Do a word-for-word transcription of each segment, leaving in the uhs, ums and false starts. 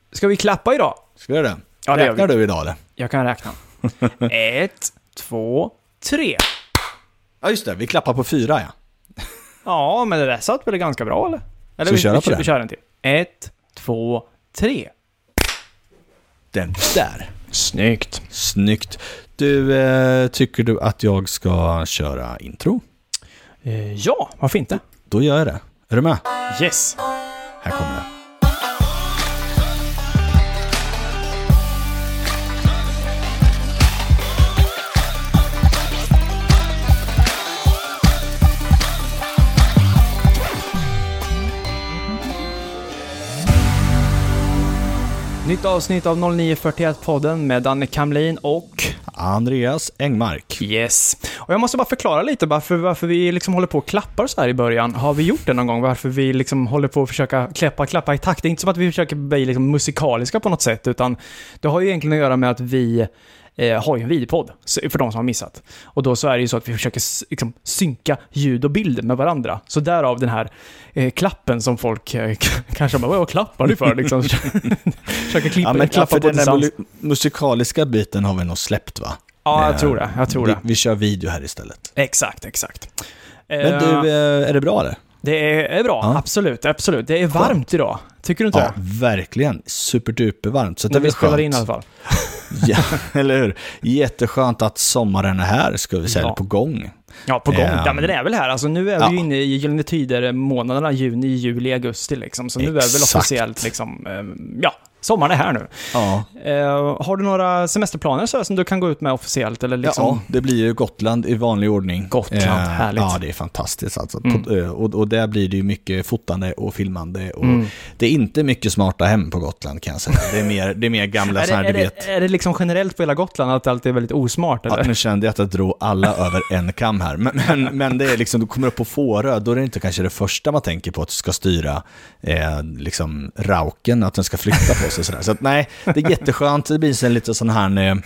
Ska vi klappa idag? Ska vi göra det? Ja, det Räknar du idag eller? Jag kan räkna. Ett, två, tre. Ja just det, vi klappar på fyra ja. Ja, men det där satt väl ganska bra eller? Eller Så vi, köra vi, på vi, det. vi kör en till. Ett, två, tre. Den där. Snyggt. Snyggt. Du, eh, tycker du att jag ska köra intro? Eh, ja, varför inte? Då gör jag det. Är du med? Yes. Här kommer det. Nytt avsnitt av noll nio fyrtioett-podden med Danne Kamlin och Andreas Engmark. Yes. Och jag måste bara förklara lite varför, varför vi liksom håller på och klappar så här i början. Har vi gjort det någon gång? Varför vi liksom håller på att försöka klappa, klappa i takt? Det är inte som att vi försöker bli liksom musikaliska på något sätt, utan det har ju egentligen att göra med att vi eh, har ju en videopodd för de som har missat. Och då så är det ju så att vi försöker liksom synka ljud och bild med varandra. Så därav den här eh, klappen som folk eh, kanske bara, vad klappar du för? Liksom. Försöker klippa, Ja, men klappa för på den där tillsammans. mu- musikaliska biten har vi nog släppt va? Ja, jag Eh, tror det. Jag tror vi, det. vi kör video här istället. Exakt, exakt. Men Eh, du, eh, är det bra eller? Det är, är bra, Ja. absolut, absolut. Det är varmt idag, tycker du inte Ja, det? verkligen. Superduper varmt. Så det När är vi väl spelar skönt. in i alla fall. Ja, eller hur? Jätteskönt att sommaren är här, ska vi säga, Ja. på gång. Ja, på gång. Ehm. Ja, men den är väl här. Alltså, nu är vi Ja. ju inne i gyllene tider, månaderna juni, juli, augusti liksom. Så nu är väl Exakt. officiellt liksom, ehm, ja, sommaren är här nu. Ja. Eh, har du några semesterplaner så här, som du kan gå ut med officiellt? Eller liksom? Ja, det blir ju Gotland i vanlig ordning. Gotland, härligt. Ja, det är fantastiskt alltså. Mm. På, och, och där blir det ju mycket fotande och filmande. Och Mm. det är inte mycket smarta hem på Gotland kan jag säga. Det är mer, det är mer gamla Är så här, det, är, du vet. det, är det liksom generellt på hela Gotland att allt är väldigt osmart? Eller? Ja, nu kände jag att jag drog alla över en kam här. Men, men, men det är liksom, du kommer upp på Fårö, då är det inte kanske det första man tänker på att du ska styra eh, liksom rauken, att den ska flytta på sig. Sådär. Så att, nej, det är jätteskönt. Det blir en lite sån här eh,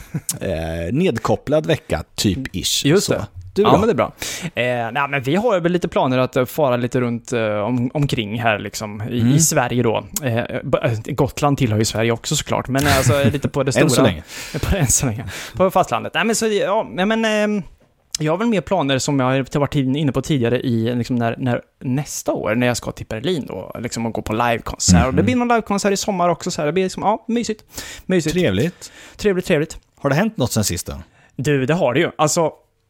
nedkopplad vecka, typ-ish. Just så. det. Du Ja, då? men det är bra. Eh, nej, men vi har väl lite planer att eh, fara lite runt eh, om, omkring här liksom, i, Mm. i Sverige då. Eh, b- äh, Gotland tillhör ju Sverige också såklart, men eh, alltså lite på det stora. Än så länge. På, än så länge. På fastlandet. Nej, men så, ja, nej, men eh, jag har väl mer planer som jag har varit inne på tidigare i liksom, när, när nästa år, när jag ska till Berlin då, liksom, och gå på livekonsert. Mhm. Och det blir någon livekonsert i sommar också, så här. Det blir liksom, ja, mysigt. mysigt. Trevligt. Trevligt, trevligt. Har det hänt något sen sist då? Du, det har det ju. Alltså,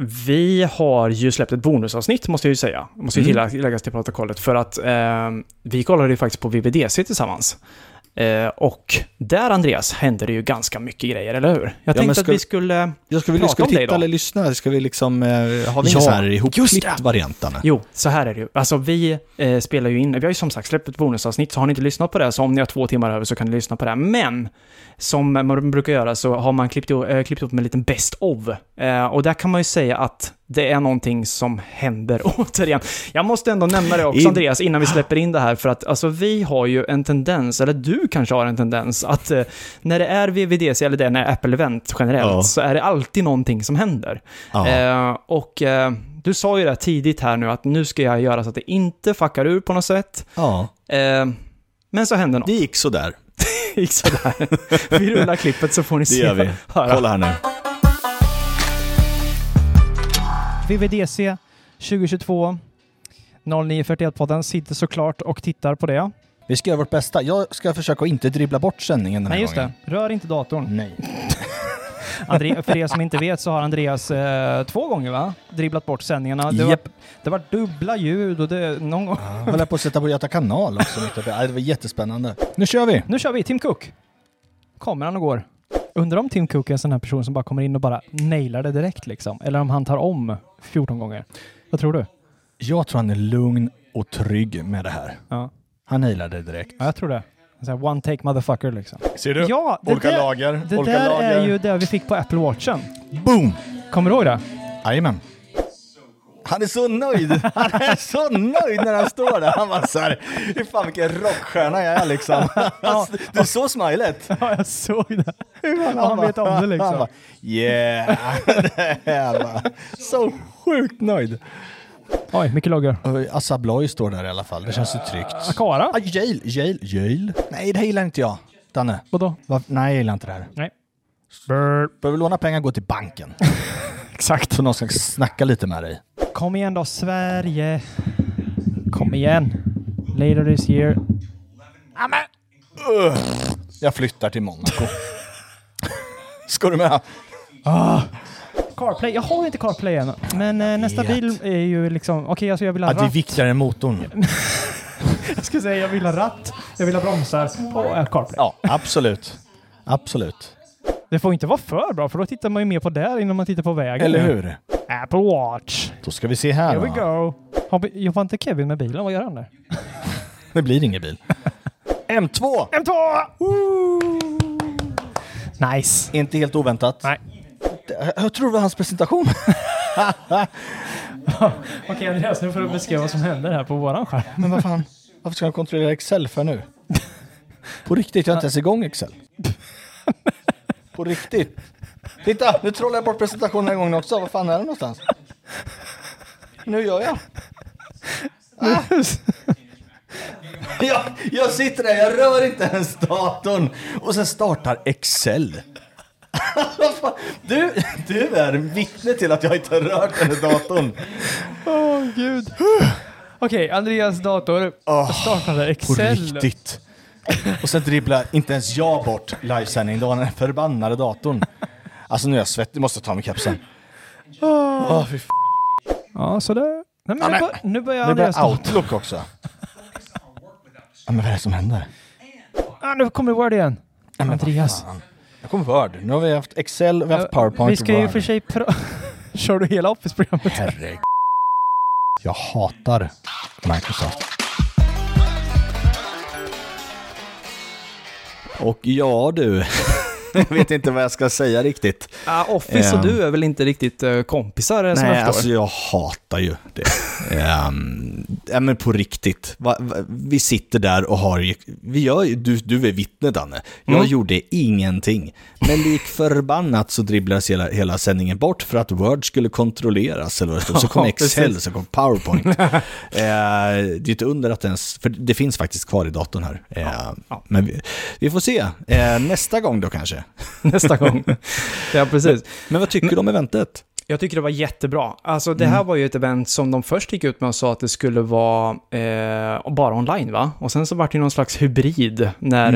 vi har ju släppt ett bonusavsnitt, måste jag ju säga. Måste ju Mm. tilläggas till protokollet. För att eh, vi kollade ju faktiskt på V V D C tillsammans. Eh, och där, Andreas, hände det ju ganska mycket grejer, eller hur? Jag men tänkte ska- att vi skulle... Jag ska vi, Prata ska vi om det titta idag. eller lyssna? Ska vi liksom, eh, har vi Ja, ingen så här just ihopklippt det. varianterna? Jo, så här är det ju. Alltså, vi eh, spelar ju in... Vi har ju som sagt släppt ett bonusavsnitt, så har ni inte lyssnat på det, så om ni har två timmar över så kan ni lyssna på det. Men som man brukar göra så har man klippt, äh, klippt upp med en liten best of. Eh, och där kan man ju säga att det är någonting som händer återigen. Jag måste ändå nämna det också, I- Andreas, innan vi släpper in det här. För att alltså, vi har ju en tendens, eller du kanske har en tendens, att eh, när det är V V D C eller det är när Apple-event generellt, Ja. så är det alltid någonting som händer. Ja. Eh, och eh, du sa ju det tidigt här nu, att nu ska jag göra så att det inte fuckar ur på något sätt. Ja, Eh, men så hände något. det gick så där. Det gick sådär. Vi rullar klippet så får ni Det se. gör vi. Höra. Kolla här nu. V V D C tjugohundratjugotvå noll nio fyrtioett-podden sitter såklart och tittar på det. Vi ska göra vårt bästa. Jag ska försöka att inte dribbla bort sändningen den här Nej, just gången. det. Rör inte datorn. Nej. Andre- för er som inte vet så har Andreas eh, två gånger va? dribblat bort sändningarna. Det, var, Japp. det var dubbla ljud och det någon gång. Jag höll på att sätta på Göta kanal också. mitt uppe. Nej, det var jättespännande. Nu kör vi. Nu kör vi. Tim Cook. Kommer han och går. Undrar om Tim Cook är en sån här person som bara kommer in och bara nailar det direkt liksom. Eller om han tar om fjorton gånger. Vad tror du? Jag tror han är lugn och trygg med det här. Ja, Han nailar det direkt. ja jag tror det. Så här, one take motherfucker liksom. Ser du? Ja, det olika där, lager. det olika där lager. är ju det vi fick på Apple Watchen. Boom! Kommer du ihåg det? Jajamän. Han är så nöjd. Han är så nöjd när han står där. Han var så här, hur fan vilken rockstjärna jag är liksom. Du är så smilet. Ja, jag såg det. Han, han vet om det liksom. Han bara, yeah. Det är bara, så sjukt nöjd. Oj, mycket loggar. Assa Abloy står där i alla fall. Det känns ju tryggt. Akara? Ah, Yale, Yale, Yale. Nej, det gillar inte jag. Danne. Vadå? Va? Nej, jag gillar inte det här. Nej. Behöver vi låna pengar, gå till banken. Exakt. Så någon ska snacka lite med dig. Kom igen då, Sverige. Kom igen. Later this year. Amen. Uh, jag flyttar till Monaco. Ska du med? Ah. CarPlay. Jag har inte CarPlay än. Men eh, nästa vet. bil är ju liksom... Okej, okay, alltså jag vill ha Ja, ratt. det är viktigare än motorn. Jag ska säga jag vill ha ratt. Jag vill ha bromsar. Och äh, CarPlay. Ja, absolut. Absolut. Det får inte vara för bra, för då tittar man ju mer på där innan man tittar på vägen. Eller hur? Apple Watch. Då ska vi se här. Here we då. go. Har vi- Jobbar inte Kevin med bilen? Vad gör han där? Det blir ingen bil. M två! M två! Woo! Nice. Inte helt oväntat. Nej. Jag tror det var hans presentation. Okej Andreas, nu får du beskriva vad som händer här på våran skärm. Men vad fan? Varför ska jag kontrollera Excel för nu? På riktigt, jag har inte ens igång Excel. På riktigt. Titta, nu trollar jag bort presentationen en gång också. Vad fan är det någonstans? Nu gör jag. Ah. jag. Jag sitter där, jag rör inte ens datorn. Och sen startar Excel. du, du är vittne till att jag inte har rört den här datorn. Åh oh, gud. Okej, Andreas dator Oh, startade på Excel. riktigt. Och sen dribblar inte ens jag bort livesändning. Då var den förbannade datorn. Alltså nu är jag svettig, måste ta med kapsen. Åh, oh, fy f***. Ja, så det... Nej, men Ja, nu, men- bör, nu börjar Nu Andreas blir dator. Outlook också. Ja, men vad är det som händer? Ah, nu kommer Word igen. Ja, men Andreas. vad fan. Jag kommer Word. Nu har vi haft Excel, vi har haft PowerPoint Vi ska och ju Word. för sig... Pra- Kör du hela Office-programmet? Herregud. Jag hatar Microsoft. Och ja du, jag vet inte vad jag ska säga riktigt. Ah, Office och Ehm. du är väl inte riktigt uh, kompisar som Nej, jag alltså förstår? jag hatar ju det. um, ja, men på riktigt. Va, va, vi sitter där och har ju, vi gör ju, du, du är vittne Danne. Jag Mm. gjorde ingenting. Men lik förbannat så dribblades hela, hela sändningen bort för att Word skulle kontrolleras. Eller vad det stod. Så kom Ja, Excel, precis. så kom PowerPoint. uh, det är ett under att ens, för det finns faktiskt kvar i datorn här. Uh, Ja, ja. Men vi, vi får se. Uh, nästa gång då kanske. Nästa gång. Ja, precis. Men vad tycker du om eventet? Jag tycker det var jättebra. Alltså det här Mm. var ju ett event som de först gick ut med och sa att det skulle vara eh, bara online va? Och sen så var det någon slags hybrid när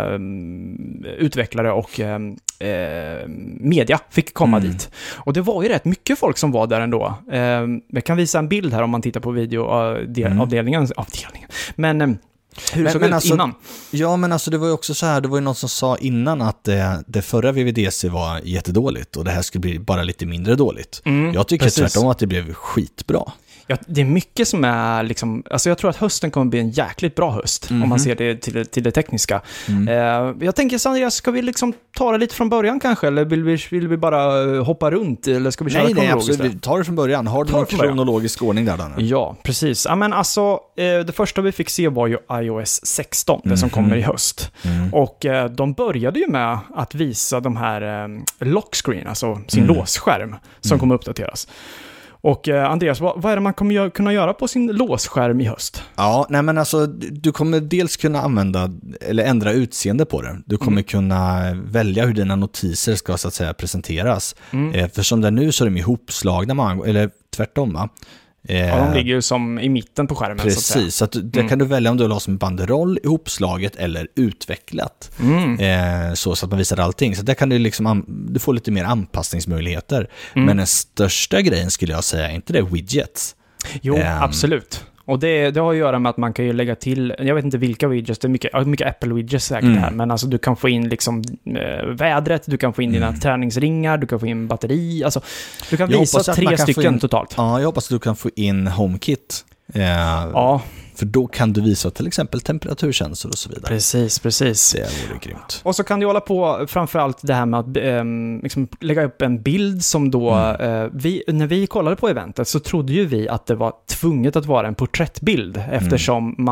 Mm. eh, utvecklare och eh, eh, media fick komma Mm. dit. Och det var ju rätt mycket folk som var där ändå. Eh, jag kan visa en bild här om man tittar på videoavdelningen. Mm. Avdelningen. Men eh, hur Men- såg men det ut alltså- innan? Ja, men alltså det var ju också så här, det var ju någon som sa innan att det, det förra V V D C var jättedåligt och det här skulle bli bara lite mindre dåligt. Mm, jag tycker precis. tvärtom att det blev skitbra. Ja, det är mycket som är liksom, alltså jag tror att hösten kommer bli en jäkligt bra höst Mhm. om man ser det till, till det tekniska. Mm. Eh, jag tänker Sandra, ska vi liksom ta det lite från början kanske eller vill vi, vill vi bara eh, hoppa runt eller ska vi köra Nej, nej, kronologiskt absolut. där? Vi tar det från början. Har du Ta någon det från början. kronologisk ordning där, Danne? Ja, precis. Ja, men alltså, eh, det första vi fick se var ju iOS sexton, det som Mhm. kommer i höst. Mm. Och eh, de började ju med att visa de här eh, lockscreen, alltså sin Mm. låsskärm som Mm. kommer uppdateras. Och eh, Andreas, vad, vad är det man kommer gö- kunna göra på sin låsskärm i höst? Ja, nej men alltså du kommer dels kunna använda eller ändra utseende på det. Du kommer Mm. kunna välja hur dina notiser ska så att säga presenteras. Mm. Eh, för som det är nu så är de ihopslagna, man, eller tvärtom va? Eh, Ja, de ligger ju som i mitten på skärmen så att säga. Precis, så att där Mm. kan du välja om du vill ha som banderoll, ihopslaget eller utvecklat. Mm. Eh, så, så att man visar allting. Så där kan du liksom, an- du får lite mer anpassningsmöjligheter. Mm. Men den största grejen skulle jag säga, är inte det widgets? Jo, Ehm. absolut. Och det, det har att göra med att man kan ju lägga till, jag vet inte vilka widgets, det är mycket, ja, mycket Apple-widgets säkert Mm. här, men alltså du kan få in liksom eh, vädret, du kan få in dina Mm. träningsringar, du kan få in batteri, alltså du kan Jag visa hoppas att man tre kan få stycken in- totalt. Ja, jag hoppas att du kan få in HomeKit. Eh, Ja, För då kan du visa till exempel temperaturkänsor och så vidare. precis, precis. Det vore grymt. Och så kan du hålla på framförallt det här med att ehm, liksom lägga upp en bild som då, Mm. eh, vi, när vi kollade på eventet så trodde ju vi att det var tvunget att vara en porträttbild eftersom man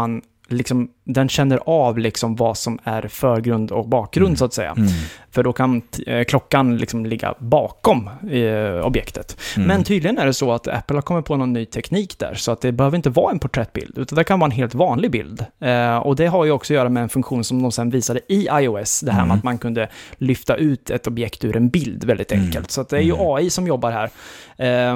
liksom, den känner av liksom vad som är förgrund och bakgrund mm. så att säga. Mm. För då kan eh, klockan liksom ligga bakom eh, objektet. Mm. Men tydligen är det så att Apple har kommit på någon ny teknik där, så att det behöver inte vara en porträttbild, utan det kan vara en helt vanlig bild. Eh, och det har ju också att göra med en funktion som de sen visade i iOS, det här mm. med att man kunde lyfta ut ett objekt ur en bild väldigt enkelt. Mm. Så att det är ju mm. A I som jobbar här. Eh,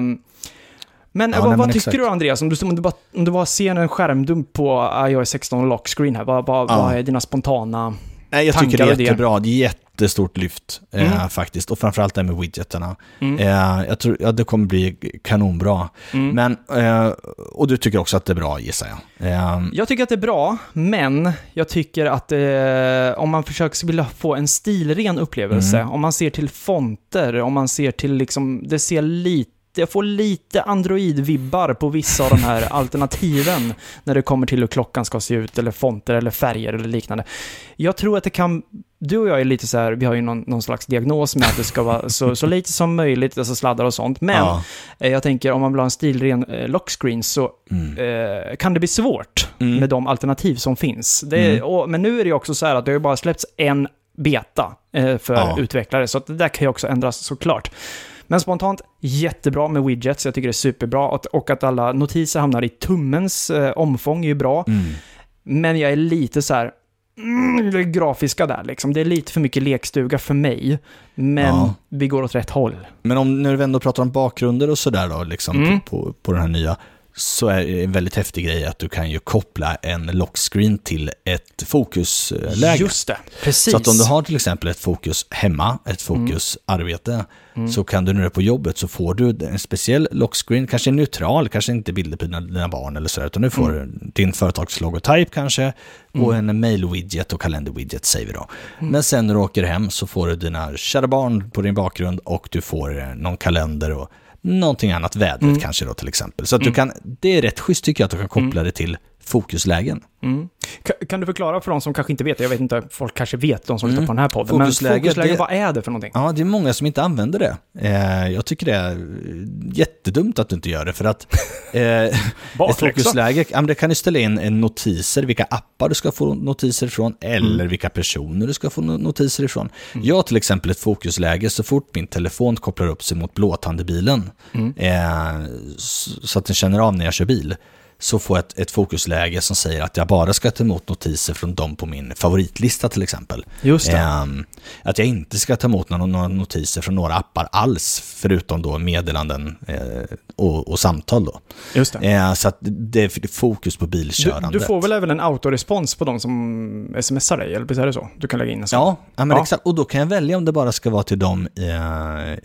Men ja, vad, nej, vad tycker exakt. du, Andreas? Om du, om du bara, om du bara ser en skärmdump på iOS sexton och lockscreen här, vad, vad, ja. vad är dina spontana nej, jag tankar? tycker det är jättebra. Det är jättestort lyft mm. eh, faktiskt. Och framförallt det med widgetarna. Mm. Eh, jag tror ja, det kommer bli kanonbra. Mm. Men, eh, och du tycker också att det är bra, gissar jag. Eh, jag tycker att det är bra, men jag tycker att eh, om man försöker vilja få en stilren upplevelse, mm. om man ser till fonter, om man ser till liksom, det ser lite jag får lite Android-vibbar på vissa av de här alternativen när det kommer till hur klockan ska se ut, eller fonter eller färger eller liknande. Jag tror att det kan, du och jag är lite så här, vi har ju någon, någon slags diagnos med att det ska vara så, så lite som möjligt, alltså sladdar och sånt, men ja. eh, jag tänker om man vill ha en stilren eh, lockscreen så mm. eh, kan det bli svårt mm. med de alternativ som finns. Det är, mm. och, men nu är det ju också så här att det har bara släppts en beta eh, för ja. utvecklare, så att det där kan ju också ändras såklart. Men spontant, jättebra med widgets. Jag tycker det är superbra. Och att alla notiser hamnar i tummens eh, omfång är ju bra. Mm. Men jag är lite så här mm, det grafiska där liksom. Det är lite för mycket lekstuga för mig. Men ja. vi går åt rätt håll. Men om när vi ändå pratar om bakgrunder och sådär då, liksom mm. på, på, på den här nya, så är det en väldigt häftig grej att du kan ju koppla en lockscreen till ett fokusläge. Just det, precis. Så att om du har till exempel ett fokus hemma, ett fokus mm. arbete, mm. så kan du när du är på jobbet så får du en speciell lockscreen, kanske neutral, kanske inte bilder på dina, dina barn eller så, utan du får mm. din företagslogotyp kanske mm. och en mail-widget och kalender-widget säger vi då. Mm. Men sen när du åker hem så får du dina kära barn på din bakgrund och du får någon kalender och någonting annat, vädret mm. kanske då till exempel. Så att mm. du kan, det är rätt schysst tycker jag att du kan koppla mm. det till fokuslägen. Mm. Kan, kan du förklara för de som kanske inte vet, jag vet inte, folk kanske vet, de som lyssnar mm. på den här podden, fokusläge, men fokusläge, det, vad är det för någonting? Ja, det är många som inte använder det. Eh, jag tycker det är jättedumt att du inte gör det, för att eh, ett fokusläge, ja, det kan du ställa in en notiser, vilka appar du ska få notiser ifrån, eller mm. vilka personer du ska få notiser ifrån. Mm. Jag har till exempel ett fokusläge så fort min telefon kopplar upp sig mot blåtandebilen mm. eh, så, så att den känner av när jag kör bil, så får jag ett, ett fokusläge som säger att jag bara ska ta emot notiser från dem på min favoritlista till exempel. Just det. Um, att jag inte ska ta emot några, några notiser från några appar alls, förutom då meddelanden eh, och, och samtal då. Just det. Uh, så att det är fokus på bilkörandet. Du, du får väl även en autorespons på de som smsar dig, eller är det så? Du kan lägga in en sån. Ja, ja, men ja. exakt. Och då kan jag välja om det bara ska vara till dem uh,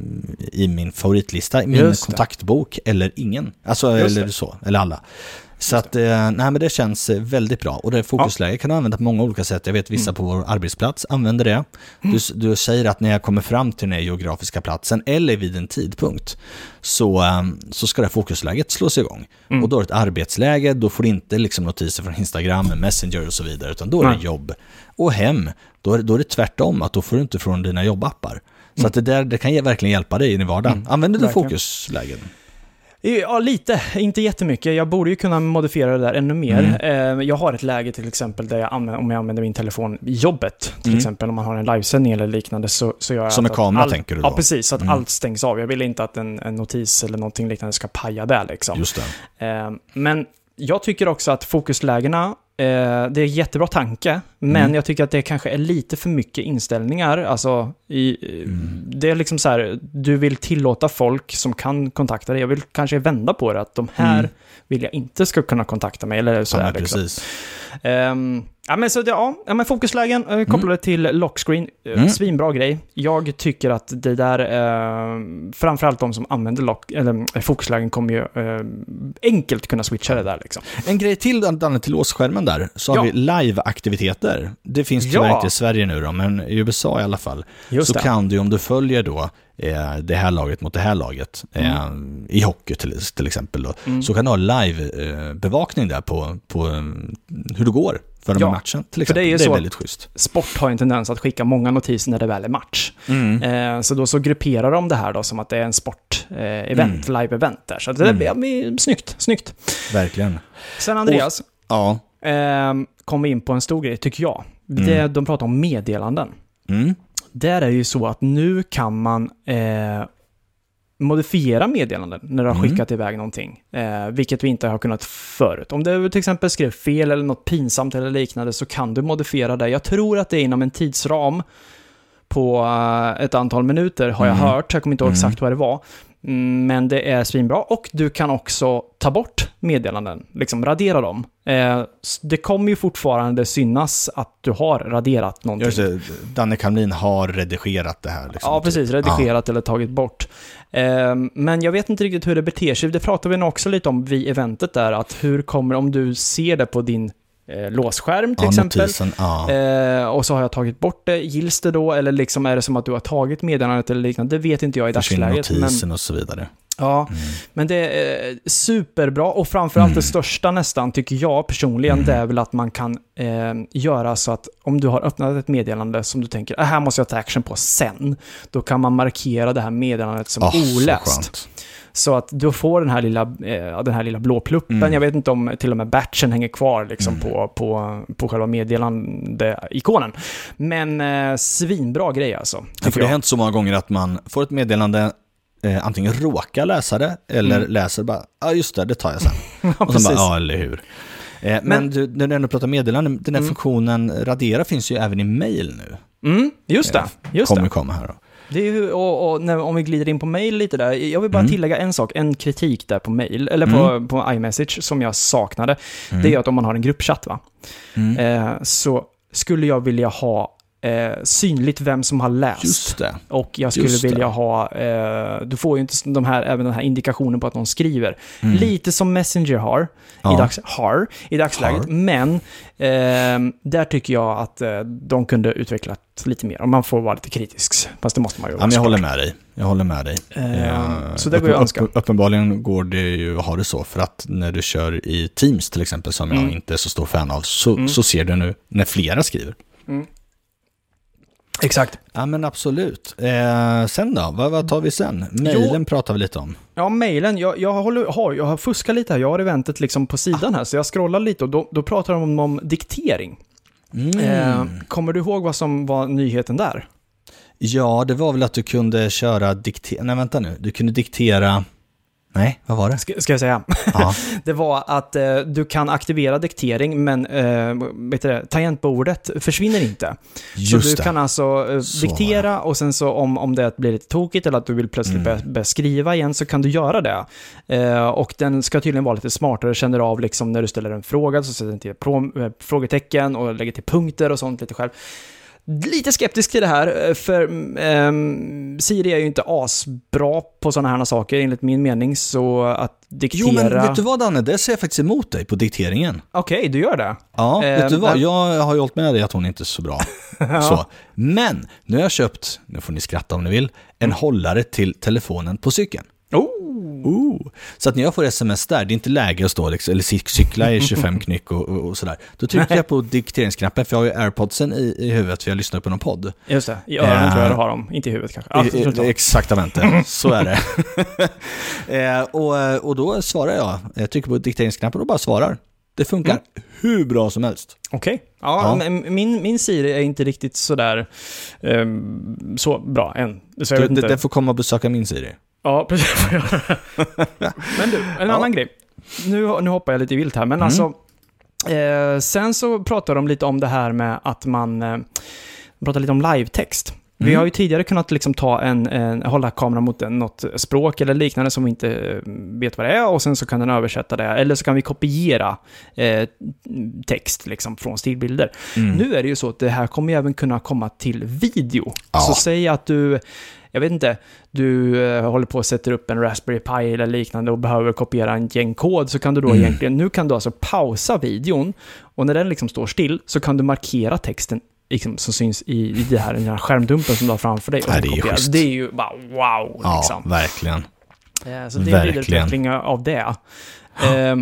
i min favoritlista, i min Just kontaktbok, det. eller ingen. Alltså, Just eller det. så, eller alla. Så att, nej, men det känns väldigt bra. Och det fokusläge ja. kan du använda på många olika sätt. Jag vet vissa mm. på vår arbetsplats använder det. Mm. Du, du säger att när jag kommer fram till den geografiska platsen eller vid en tidpunkt så, så ska det fokusläget slås igång. Mm. Och då är det ett arbetsläge, då får du inte liksom notiser från Instagram, Messenger och så vidare, utan då är det mm. jobb. Och hem, då är, då är det tvärtom, att då får du inte från dina jobbappar. Mm. Så att det, där, det kan verkligen hjälpa dig i din vardag. Mm. Använder du verkligen fokuslägen? Ja, lite. Inte jättemycket. Jag borde ju kunna modifiera det där ännu mer. Mm. Jag har ett läge till exempel där jag använder, om jag använder min telefon i jobbet, till mm. exempel om man har en livesändning eller liknande, så, så gör jag som en kamera all, tänker du då? Ja, precis. Så att mm. allt stängs av. Jag vill inte att en, en notis eller någonting liknande ska paja där liksom. Just det. Men jag tycker också att fokuslägena, det är en jättebra tanke, men mm. jag tycker att det kanske är lite för mycket inställningar. Alltså, i, mm. det är liksom så här, du vill tillåta folk som kan kontakta dig. Jag vill kanske vända på det, att de här mm. vill jag inte ska kunna kontakta mig. Eller så ja, här, liksom. Precis. Um, ja, men så det, ja, ja, men fokuslägen uh, kopplade mm. till lockscreen, uh, mm. svinbra grej. Jag tycker att det där, uh, framförallt de som använder lock, eller, uh, fokuslägen kommer ju uh, enkelt kunna switcha det där liksom. En grej till, Danne, till låsskärmen där, så har ja. vi live-aktiviteter. Det finns tyvärr ja. inte i Sverige nu då, men i U S A i alla fall. Just så det. Kan du, om du följer då eh, det här laget mot det här laget eh, mm. i hockey till, till exempel då, mm. så kan du ha live-bevakning eh, där på, på um, hur det går för de ja, matchen till exempel. För det är, det är så väldigt schysst. Sport har en tendens att skicka många notiser när det väl är match. Mm. Eh, så då så grupperar de det här då som att det är en sport-event, eh, mm. live-event där. Så det mm. är snyggt, snyggt. Verkligen. Sen Andreas, Och, ja. eh, kommer in på en stor grej, tycker jag. Mm. Det, de pratar om meddelanden. Mm. Där är det ju så att nu kan man eh, modifiera meddelanden när du har Mm. skickat iväg någonting. Eh, vilket vi inte har kunnat förut. Om du till exempel skrev fel eller något pinsamt eller liknande så kan du modifiera det. Jag tror att det är inom en tidsram på uh, ett antal minuter har jag Mm. hört. Jag kommer inte ihåg Mm. exakt vad det var. Mm, men det är svinbra. Och du kan också ta bort meddelanden. Liksom radera dem. Eh, det kommer ju fortfarande synas att du har raderat någonting. Just det, Danne Kamlin har redigerat det här. Liksom, Ja, precis. Redigerat eller tagit bort. Eh, men jag vet inte riktigt hur det beter sig. Det pratade vi nog också lite om vid eventet där. Att hur kommer, om du ser det på din eh, låsskärm till ja, exempel. Notisen, ja. Eh, och så har jag tagit bort det. Gills det då? Eller liksom är det som att du har tagit meddelandet eller liknande? Det vet inte jag i Försvinner dagsläget. notisen Men, och så vidare. ja, Mm. men det är superbra. Och framförallt Mm. det största nästan, tycker jag personligen, Mm. det är väl att man kan eh, göra så att om du har öppnat ett meddelande som du tänker, ah, här måste jag ta action på sen. Då kan man markera det här meddelandet som Oh, oläst. så skönt. Så att du får den här lilla, eh, den här lilla blå pluppen. Mm. Jag vet inte om till och med batchen hänger kvar liksom, Mm. på, på, på själva meddelande-ikonen. Men eh, svinbra grej alltså. Ja, tycker för det har jag. hänt så många gånger att man får ett meddelande, eh, antingen råkar läsa det eller Mm. läser bara, ja ah, just det, det tar jag sen. Ja, Och sen precis. bara, ja eller hur. Eh, men Men- du, när du ändå pratar meddelande, den här Mm. funktionen radera finns ju även i mail nu. Mm, just det. Just Kommer det. komma här då. Det är ju, och, och när, om vi glider in på mail lite där, jag vill bara Mm. tillägga en sak, en kritik där på mail, eller på, Mm. på iMessage som jag saknade. Mm. Det är att om man har en gruppchatt va, Mm. eh, så skulle jag vilja ha eh, synligt vem som har läst. Just det. Och jag skulle Just det. vilja ha, eh, du får ju inte de här, även den här indikationen på att någon skriver. Mm. Lite som Messenger har, Ja. i, dags, har i dagsläget. Har. Men eh, där tycker jag att eh, de kunde utvecklat lite mer. Och man får vara lite kritisk. Fast det måste man ju Ja, men jag såklart. håller med dig. Jag håller med dig. Eh, Eh, så det går jag uppen- önska. upp- Uppenbarligen går det ju att ha det så, för att när du kör i Teams till exempel, som jag Mm. inte är så stor fan av, så, Mm. så ser du nu när flera skriver. Exakt. Ja, men absolut. Eh, sen då? Vad, vad tar vi sen? Mailen pratar vi lite om. Ja, mailen. Jag, jag, håller, har, jag har fuskat lite här. Jag har eventet liksom på sidan här. Så jag scrollar lite och då, då pratar de om, om diktering. Mm. Eh, kommer du ihåg vad som var nyheten där? Ja, det var väl att du kunde köra diktera... Nej, vänta nu. Du kunde diktera... Nej, vad var det? Ska, ska jag säga? Ja. Det var att eh, du kan aktivera diktering, men eh, vet du det, tangentbordet försvinner inte. Just så du det. kan alltså eh, Så diktera och sen så om, om det blir lite tokigt eller att du vill plötsligt Mm. börja, börja skriva igen så kan du göra det. Eh, och den ska tydligen vara lite smartare, känner av liksom när du ställer en fråga så sätter den till pro- eh, frågetecken och lägger till punkter och sånt lite själv. Lite skeptisk till det här, för um, Siri är ju inte asbra på sådana här saker enligt min mening, så att diktera... Jo, men vet du vad, Danne? Det ser jag faktiskt emot dig på dikteringen. Okej, okay, du gör det. Ja, Eh, vet du vad? men- Jag har ju hållit med dig att hon inte är så bra. Så. Men nu har jag köpt, nu får ni skratta om ni vill, en hållare till telefonen på cykeln. Oh. Ooh. Så att när jag får sms där, det är inte läge att stå liksom, eller cyk- cykla i tjugofem knyck och, och, och sådär. Då trycker jag på dikteringsknappen, för jag har ju AirPodsen i, i huvudet, för jag lyssnar på någon podd. Just det, i öronen Eh, tror jag du har dem, inte i huvudet kanske. Ja, I- strunt i- i- Exaktamente, så är det. eh, och, och då svarar jag, jag trycker på dikteringsknappen och bara svarar. Det funkar Mm. hur bra som helst. Okej. Ja, Ja. men min, min Siri är inte riktigt sådär um, så bra än. Så jag Du, vet inte. det, det får komma och besöka min Siri. Ja, precis. Men du, en Ja. annan grej. Nu, nu hoppar jag lite vilt här, men Mm. alltså... Eh, sen så pratar de lite om det här med att man eh, pratar lite om live-text. Vi Mm. har ju tidigare kunnat liksom ta en, en, hålla kameran mot en, något språk eller liknande som vi inte eh, vet vad det är, och sen så kan den översätta det. Eller så kan vi kopiera eh, text liksom från stillbilder. Mm. Nu är det ju så att det här kommer ju även kunna komma till video. Ja. Så säg att du, jag vet inte, du eh, håller på att sätta upp en Raspberry Pi eller liknande och behöver kopiera en gäng kod, så kan du då Mm. egentligen, nu kan du alltså pausa videon, och när den liksom står still så kan du markera texten liksom, som syns i, i det här, den här skärmdumpen som du har framför dig. Och Ja, det är kopiera. schysst. Det är ju bara wow, Ja, liksom. verkligen. Eh, Så det är en Verkligen. vidareutveckling av det. Eh,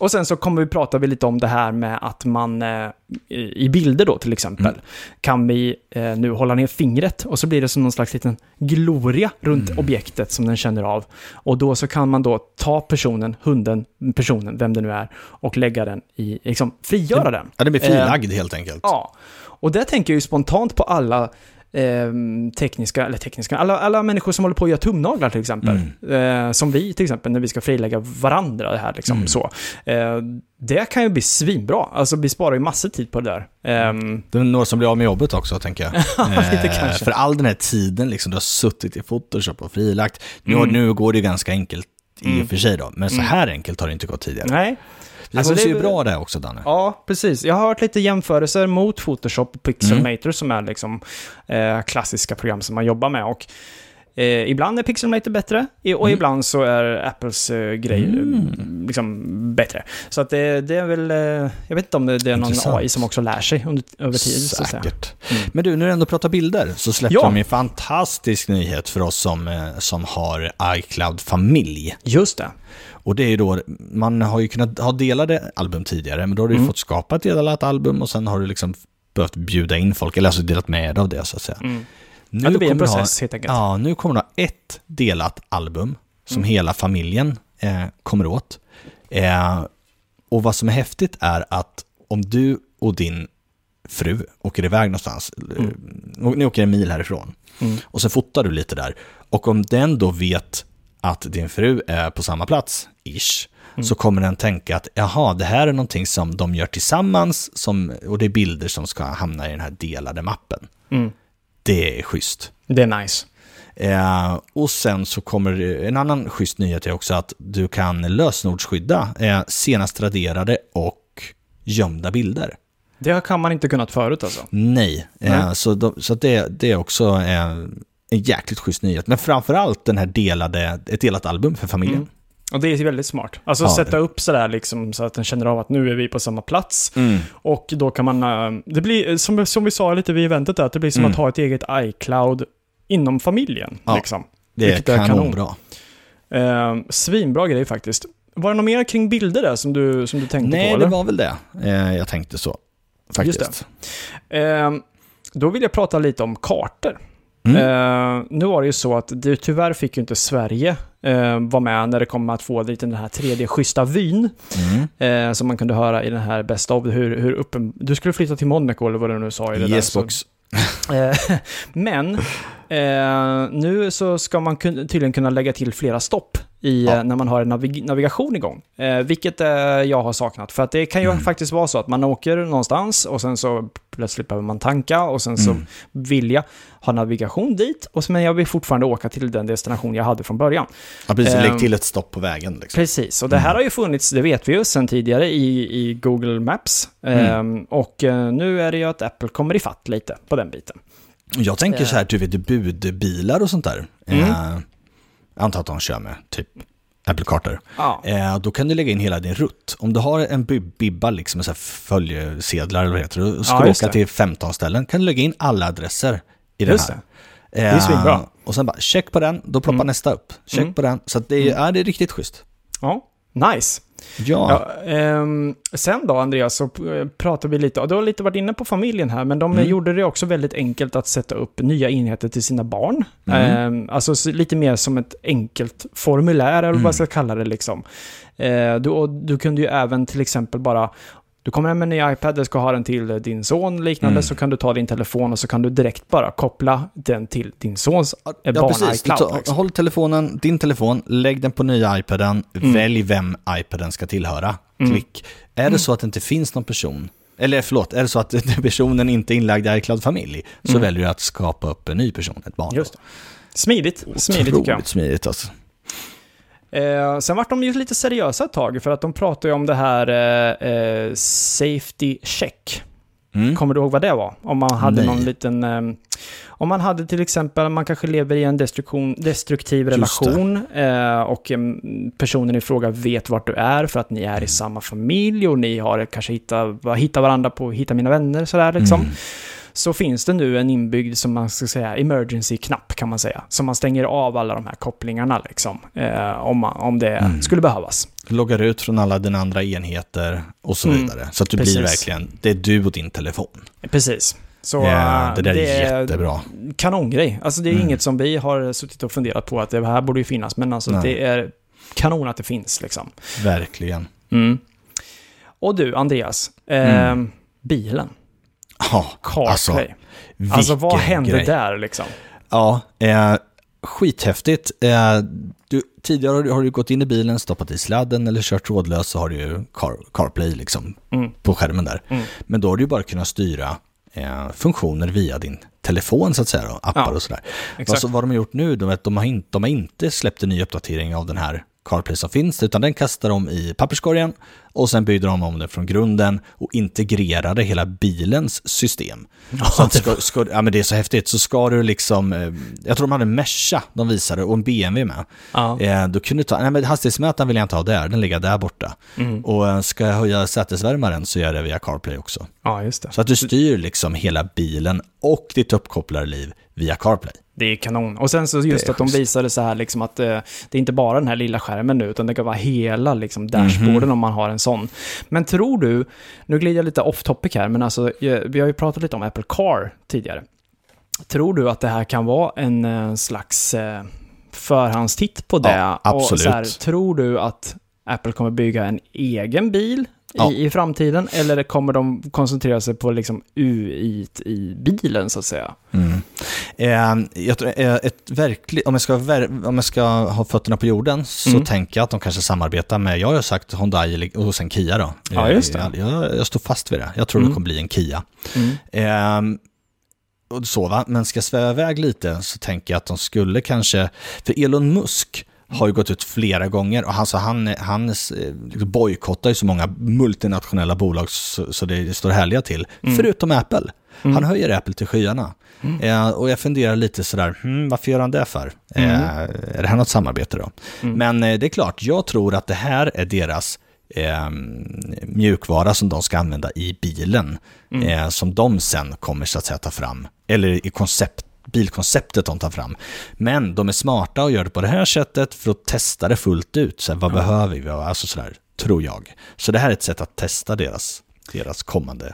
Och sen så kommer vi prata lite om det här med att man eh, i bilder då till exempel mm. kan vi eh, nu hålla ner fingret och så blir det som någon slags liten gloria runt mm. objektet som den känner av. Och då så kan man då ta personen, hunden, personen, vem det nu är, och lägga den i, liksom frigöra det, den. Ja, det blir frilagd eh, helt enkelt. Ja, och det tänker jag ju spontant på alla Eh, tekniska, eller tekniska, alla, alla människor som håller på att göra tumnaglar till exempel, mm. eh, som vi till exempel när vi ska frilägga varandra det här liksom, mm. så. Eh, det kan ju bli svinbra, alltså vi sparar ju massor tid på det där. Eh, det är några som blir av med jobbet också, tänker jag. Lite eh, kanske. För all den här tiden liksom, du har suttit i Photoshop och frilagt, nu, mm. nu går det ju ganska enkelt i mm. och för sig då, men så här enkelt har det inte gått tidigare. Nej. Det alltså det är ju bra det också, Danne. Ja, precis. Jag har hört lite jämförelser mot Photoshop och Pixelmator mm. som är liksom eh, klassiska program som man jobbar med. Och eh, ibland är Pixelmator bättre och mm. ibland så är Apples eh, grej mm. liksom bättre. Så att det, det är väl, eh, jag vet inte om det, det är någon Intressant. A I som också lär sig under, över tid. Säkert. Så att säga. Mm. Men du, när du ändå pratar bilder så släppte ja. de en fantastisk nyhet för oss som, eh, som har iCloud-familj. Just det. Och det är ju då, man har ju kunnat ha delade album tidigare, men då har du ju mm. fått skapa ett delat album och sen har du liksom behövt bjuda in folk, eller alltså delat med av det så att säga. Mm. Nu ja, det blir en process ha, helt enkelt. Ja, nu kommer du ha ett delat album som mm. hela familjen eh, kommer åt. Eh, och vad som är häftigt är att om du och din fru åker iväg någonstans, mm. ni åker en mil härifrån, mm. och så fotar du lite där, och om den då vet att din fru är på samma plats, ish, mm. så kommer den tänka att jaha, det här är någonting som de gör tillsammans, som, och det är bilder som ska hamna i den här delade mappen. Mm. Det är schysst. Det är nice. Eh, och sen så kommer en annan schysst nyhet är också att du kan lösenordsskydda eh, senast raderade och gömda bilder. Det kan man inte kunnat förut alltså. Nej, eh, så, de, så det, det är också eh, en jäkligt schysst nyhet. Men framförallt den här delade, ett delat album för familjen. Mm. Och det är väldigt smart. Alltså ja, sätta det. upp sådär liksom så att den känner av att nu är vi på samma plats. Mm. Och då kan man, det blir som, som vi sa lite vid eventet där, att det blir som mm. att ha ett eget iCloud inom familjen. Ja, liksom. det är kanon, kanon bra. Eh, svinbra grej faktiskt. Var det något mer kring bilder där som du, som du tänkte Nej, på? Nej, det var väl det. Eh, jag tänkte så. Faktiskt. Just det. Eh, då vill jag prata lite om kartor. Mm. Uh, nu var det ju så att det, tyvärr fick ju inte Sverige uh, vara med när det kommer att få lite den här tredje schyssta vyn mm. uh, som man kunde höra i den här bästa av hur, hur uppen... Du skulle flytta till Monaco eller vad du nu sa i det yes, där. Box. Så, uh, men uh, nu så ska man kun- tydligen kunna lägga till flera stopp i, ja. när man har en navig- navigation igång. Eh, vilket eh, jag har saknat. För att det kan ju mm. faktiskt vara så att man åker någonstans och sen så plötsligt behöver man tanka och sen så mm. vill jag ha navigation dit och så, men jag vill fortfarande åka till den destination jag hade från början. Ja, precis. Eh, Lägg till ett stopp på vägen. Liksom. Precis. Och det här mm. har ju funnits, det vet vi ju sedan tidigare i, i Google Maps. Mm. Eh, och eh, nu är det ju att Apple kommer ifatt lite på den biten. Jag tänker så här, du vet, budbilar och sånt där. Mm. Eh, Jag antar att de kör med typ Apple-kartor. Ja. Eh, då kan du lägga in hela din rutt. Om du har en bibba liksom med så här följesedlar eller vad heter det, och ska ja, åka det. till femton ställen, kan du lägga in alla adresser i den just här. Det. Det är svinbra. Eh, och sen bara check på den, då ploppar mm. nästa upp. Check mm. på den. Så att det, är, mm. ja, det är riktigt schysst. Ja, nice. Ja. ja ehm, sen då, Andreas, så pratade vi lite, och du har lite varit inne på familjen här, men de mm. gjorde det också väldigt enkelt att sätta upp nya enheter till sina barn. Mm. Ehm, alltså lite mer som ett enkelt formulär, eller mm. vad jag ska kalla det liksom. Ehm, du, och du kunde ju även till exempel bara, du kommer hem med en ny iPad, du ska ha den till din son liknande, mm. så kan du ta din telefon och så kan du direkt bara koppla den till din sons ja, barn-iCloud. Liksom. Håll telefonen, din telefon, lägg den på nya iPaden, mm. välj vem iPaden ska tillhöra. Mm. Klick. Är det mm. så att det inte finns någon person, eller förlåt, är det så att personen inte är inlagd i iCloud-familj, så mm. väljer du att skapa upp en ny person, ett barn. Just det. Smidigt, smidigt tycker jag. Smidigt alltså. Eh, sen var de ju lite seriösa ett tag, för att de pratade ju om det här eh, safety check. Mm. Kommer du ihåg vad det var? Om man hade Nej. någon liten... Eh, om man hade till exempel, man kanske lever i en destruktion, destruktiv relation eh, och eh, personen i fråga vet vart du är för att ni är i samma familj och ni har kanske hittat, hittat varandra på Hitta mina vänner sådär liksom. Mm. så finns det nu en inbyggd, som man ska säga, emergency-knapp kan man säga. Så man stänger av alla de här kopplingarna liksom, eh, om, man, om det mm. skulle behövas. Loggar ut från alla dina andra enheter och så mm. vidare. Så att du Precis. blir verkligen, det är du och din telefon. Precis. Så ja, det där det är jättebra. Kanongrej. Alltså det är mm. inget som vi har suttit och funderat på att det här borde ju finnas, men alltså Nej. det är kanon att det finns liksom. Verkligen. Mm. Och du, Andreas, eh, mm. bilen. Ja, CarPlay. Alltså, alltså vad hände grej. där liksom? Ja, eh, skithäftigt. Eh, du, tidigare har du, har du gått in i bilen, stoppat i sladden eller kört trådlös, så har du ju Car, CarPlay liksom mm. på skärmen där. Mm. Men då har du ju bara kunnat styra eh, funktioner via din telefon så att säga, då, appar ja, och sådär. Alltså, vad de har gjort nu, de, vet, de, har in, de har inte släppt en ny uppdatering av den här CarPlay som finns, utan den kastar de i papperskorgen och sen byggde de om det från grunden och integrerade hela bilens system. Ja, så att ska, ska, ja, men det är så häftigt, så ska du liksom, eh, jag tror de hade en Merca de visade och en B M W med. Ja. Eh, då kunde du ta, nej men hastighetsmätaren vill jag inte ha där, den ligger där borta. Mm. Och eh, ska jag höja sätesvärmaren så gör det via CarPlay också. Ja, just det. Så att du styr liksom hela bilen och ditt uppkopplade liv via CarPlay. Det är kanon. Och sen så just att de visade så här liksom att eh, det är inte bara den här lilla skärmen nu, utan det kan vara hela liksom dashboarden mm-hmm. om man har en sån. Men tror du, nu glider jag lite off topic här, men alltså vi har ju pratat lite om Apple Car tidigare. Tror du att det här kan vara en eh, slags eh, förhandstitt på det? Ja, absolut. Och så här, tror du att Apple kommer bygga en egen bil Ja. I, i framtiden, eller kommer de koncentrera sig på liksom U I i bilen så att säga? Mm. Eh, jag tror, eh, ett verkligt, om jag ska ver- om jag ska ha fötterna på jorden så mm. tänker jag att de kanske samarbetar med, jag har sagt Hyundai och sen Kia då. Ja, just det. Jag, jag, jag står fast vid det. Jag tror mm. det kommer bli en Kia. Mm. Eh, och så va, men ska jag sväva iväg lite så tänker jag att de skulle kanske, för Elon Musk har ju gått ut flera gånger och han, så han, han liksom bojkottar ju så många multinationella bolag så, så det står härliga till. Mm. Förutom Apple. Mm. Han höjer Apple till skyarna. Mm. Eh, och jag funderar lite sådär, hmm, varför gör han det för? Mm. Eh, är det här något samarbete då? Mm. Men eh, det är klart, jag tror att det här är deras eh, mjukvara som de ska använda i bilen. Mm. Eh, som de sen kommer så att säga ta fram. Eller i koncept bilkonceptet de tar fram. Men de är smarta och gör det på det här sättet för att testa det fullt ut. Så här, vad ja. behöver vi? Alltså sådär, tror jag. Så det här är ett sätt att testa deras, deras kommande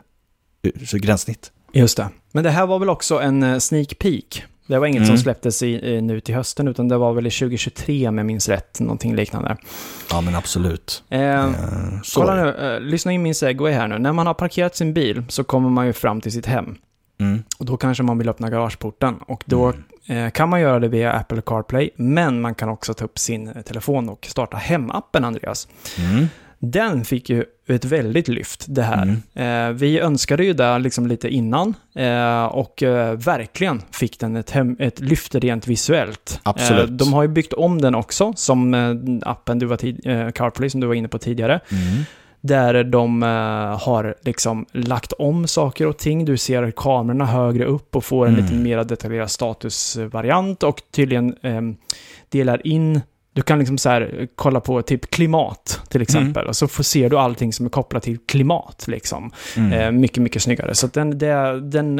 så gränssnitt. Just det. Men det här var väl också en sneak peek. Det var inget mm. som släpptes i, nu till hösten, utan det var väl i tjugo tjugotre med minst rätt, någonting liknande. Ja, men absolut. Eh, eh, kolla nu, eh, lyssna in min segway här nu. När man har parkerat sin bil så kommer man ju fram till sitt hem. Mm. Och då kanske man vill öppna garageporten och då mm. eh, kan man göra det via Apple CarPlay, men man kan också ta upp sin telefon och starta hemappen, Andreas. Mm. Den fick ju ett väldigt lyft det här. Mm. Eh, vi önskade ju det liksom lite innan eh, och eh, verkligen fick den ett, hem, ett lyft rent visuellt. Absolut. Eh, de har ju byggt om den också som eh, appen du var tid, eh, CarPlay som du var inne på tidigare. Mm. Där de uh, har liksom lagt om saker och ting. Du ser kamerorna högre upp och får en mm. lite mer detaljerad statusvariant och tydligen um, delar in. Du kan liksom så här kolla på typ klimat till exempel mm. och så får, ser du allting som är kopplat till klimat liksom. Mm. Uh, mycket, mycket snyggare. Så den, det, den,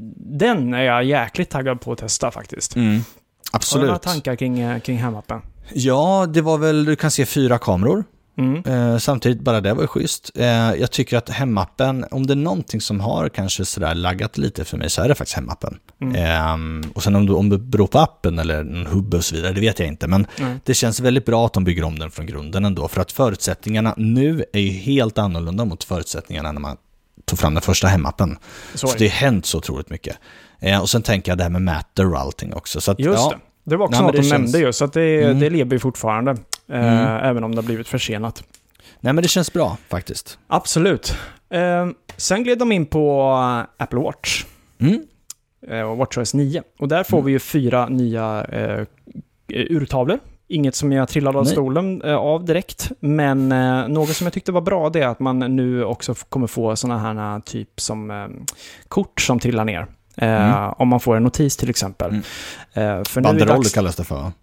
den är jag jäkligt taggad på att testa faktiskt. Mm. Absolut. Har du några tankar kring, kring hemappen? Ja, det var väl, du kan se fyra kameror. Mm. Eh, samtidigt bara det var schysst. Eh, jag tycker att hemappen, om det är någonting som har kanske sådär laggat lite för mig så är det faktiskt hemappen. Mm. Eh, och sen om, du, om det beror på appen eller en hubbe och så vidare, det vet jag inte. Men mm. det känns väldigt bra att de bygger om den från grunden ändå. För att förutsättningarna nu är ju helt annorlunda mot förutsättningarna när man tog fram den första hemappen. Så, så det har hänt så otroligt mycket. Eh, och sen tänker jag det här med Matter och allting också. Så att, just ja, det. Det var också nej, något de känns... nämnde ju, så att det, mm. det lever ju fortfarande. Mm. Eh, även om det har blivit försenat. Nej, men det känns bra faktiskt. Absolut. Eh, sen gled de in på Apple Watch. Mm. Eh, WatchOS nio. Och där får mm. vi ju fyra nya eh, urtavlor. Inget som jag trillade av Nej. stolen eh, av direkt. Men eh, något som jag tyckte var bra, det är att man nu också kommer få såna här typ som eh, kort som trillar ner. Eh, mm. Om man får en notis till exempel. Mm. Eh, för banderoll dags... kallas det för.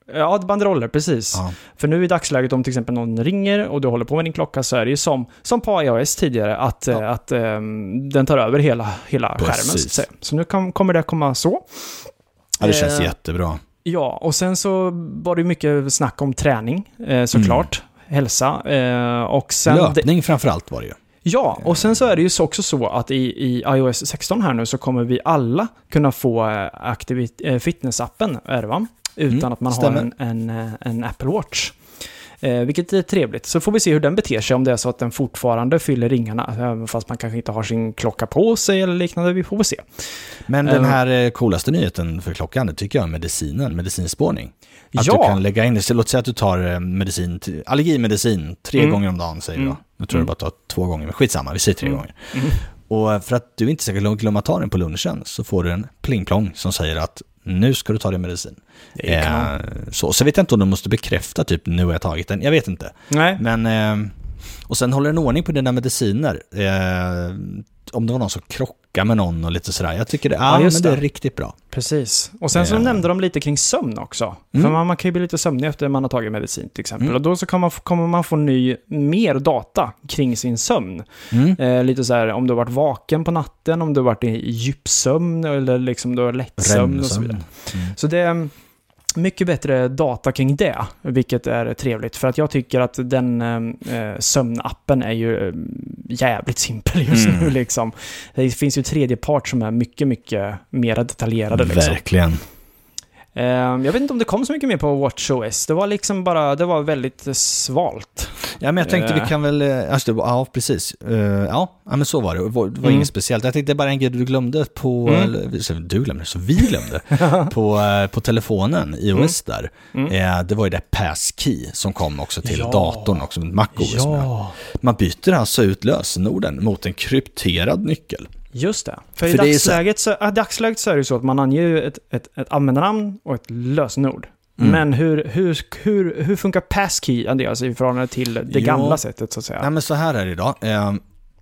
Ja, banderoller, precis. Ja. För nu i dagsläget om till exempel någon ringer och du håller på med din klocka så är det ju som, som på iOS tidigare att, Ja. att um, den tar över hela, hela skärmen. Så, att säga. Så nu kan, kommer det komma så. Ja, det känns Eh, jättebra. Ja, och sen så var det mycket snack om träning, eh, såklart. Mm. Hälsa. Eh, och sen Löpning framförallt var det ju. Ja, och sen så är det ju också så att i, i iOS sexton här nu så kommer vi alla kunna få aktivit- fitnessappen, är det va? Utan Mm, att man stämmer. har en, en, en Apple Watch. Eh, vilket är trevligt. Så får vi se hur den beter sig, om det är så att den fortfarande fyller ringarna, även fast man kanske inte har sin klocka på sig eller liknande. Vi får väl se. Men den Eh, här eh, coolaste nyheten för klockan, det tycker jag är medicinen, medicinspårning. Att Ja. du kan lägga in, så låt säga att du tar eh, medicin, till- allergimedicin tre Mm. gånger om dagen säger Mm. jag. Jag tror Mm. det bara tar två gånger, men skitsamma, vi säger tre Mm. gånger. Mm. Och för att du inte ska glömma ta den på lunchen så får du en plingplong som säger att nu ska du ta din medicin. Det är kanon. Eh, så, så vet jag inte om du måste bekräfta typ nu har jag tagit den, jag vet inte. Nej. Men, eh, och sen håller den ordning på dina mediciner. Eh, om det var någon som krockar med någon och lite sådär. Jag tycker det, Ja, ja, just men det är det. riktigt bra. Precis. Och sen så Eh. nämnde de lite kring sömn också. Mm. För man, man kan ju bli lite sömnig efter man har tagit medicin till exempel. Mm. Och då så kan man, f- kommer man få ny, mer data kring sin sömn. Mm. Eh, lite så här om du har varit vaken på natten, om du har varit i djupsömn eller liksom du har lätt sömn och så vidare. Mm. Så det är mycket bättre data kring det, vilket är trevligt. För att jag tycker att den eh, sömnappen är ju eh, jävligt simpel just Mm. nu liksom. Det finns ju tredje part som är mycket, mycket mer detaljerade liksom. Verkligen. Eh, jag vet inte om det kom så mycket mer på WatchOS. Det var liksom bara, det var väldigt eh, svalt. Ja, men jag tänkte Eh. vi kan väl, eh, alltså, det var- ja precis, Eh, ja, ja men så var det, det var, det var Mm. inget speciellt. Jag tänkte bara en grej du glömde på, Mm. eller, så du glömde, så vi glömde, på, eh, på telefonen, iOS där, Mm. eh, det var ju det passkey som kom också till Ja. datorn också, MacOS. Ja, Man byter alltså ut lösenorden mot en krypterad nyckel. just det. För, För i det är ju dagsläget så, i dagsläget så är det så att man anger ju ett, ett, ett användarnamn och ett lösenord. Mm. Men hur, hur, hur, hur funkar passkey, Andreas, i förhållande till det Jo. gamla sättet så att säga? Nej, men så här är det idag. Eh,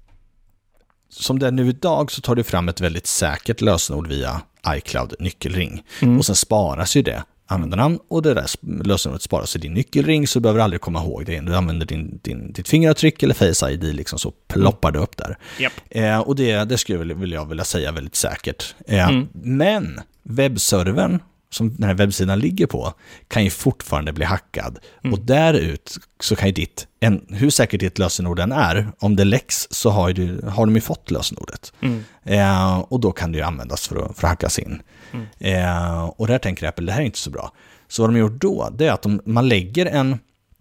som det är nu idag så tar du fram ett väldigt säkert lösenord via iCloud nyckelring. Mm. Och sen sparas ju det användarnamn och det där lösenordet sparas i din nyckelring, så du behöver aldrig komma ihåg det. Du använder din, din, ditt fingeravtryck eller Face I D liksom, så ploppar det upp där. Japp. Eh, och det, det skulle jag, vill jag vilja säga väldigt säkert. Eh, Mm. Men webbservern som den här webbsidan ligger på kan ju fortfarande bli hackad. Mm. Och därut så kan ju ditt, en, hur säkert ditt lösenord än är, om det läcks så har, du, har de ju fått lösenordet. Mm. Eh, och då kan det ju användas för att, för att hackas in. Mm. Eh, och där tänker Apple, det här är inte så bra. Så vad de gjort då, det är att de, man lägger en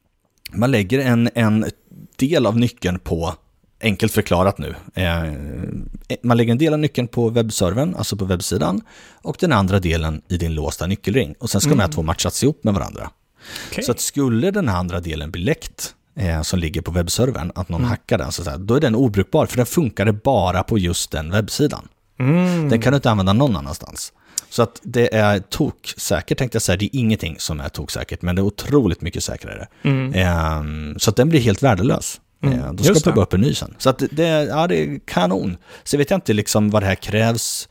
man lägger en, en del av nyckeln på, enkelt förklarat nu, eh, man lägger en del av nyckeln på webbservern, alltså på webbsidan, och den andra delen i din låsta nyckelring. Och sen ska Mm. de här två matchas ihop med varandra. Okej. Så att skulle den här andra delen bli läckt, eh, som ligger på webbservern, att någon Mm. hackar den, så att säga, då är den obrukbar, för den funkar bara på just den webbsidan. Mm. Den kan du inte använda någon annanstans. Så att det är toksäkert, tänkte jag säga. Det är ingenting som är toksäkert, men det är otroligt mycket säkrare. Mm. Ehm, så att den blir helt värdelös. Mm, Ehm, då ska just jag det. upp en ny sen. Så att det, ja, det är kanon. Så vet jag inte liksom vad det här krävs,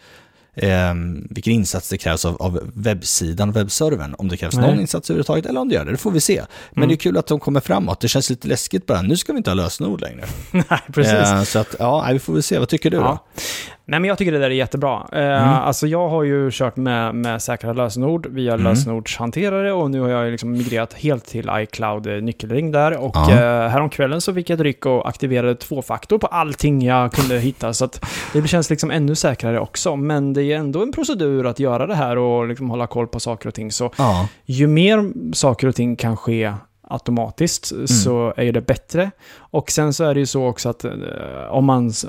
ehm, vilken insats det krävs av, av webbsidan, webbservern. Om det krävs Nej. någon insats överhuvudtaget eller om det gör det, det får vi se. Men Mm. det är kul att de kommer framåt. Det känns lite läskigt bara. Nu ska vi inte ha lösenord längre. Nej, precis. Ehm, så att, ja, vi får väl se. Vad tycker du då? Ja. Nej, men jag tycker det där är jättebra. Eh, Mm. Alltså jag har ju kört med, med säkra lösenord via Mm. lösenordshanterare och nu har jag liksom migrerat helt till iCloud eh, nyckelring där. Och Ja. eh, häromkvällen så fick jag ett ryck och aktiverade tvåfaktor på allting jag kunde hitta. Så att det känns liksom ännu säkrare också. Men det är ändå en procedur att göra det här och liksom hålla koll på saker och ting. Så Ja. ju mer saker och ting kan ske automatiskt så är ju det bättre. Och sen så är det ju så också att eh, om man s-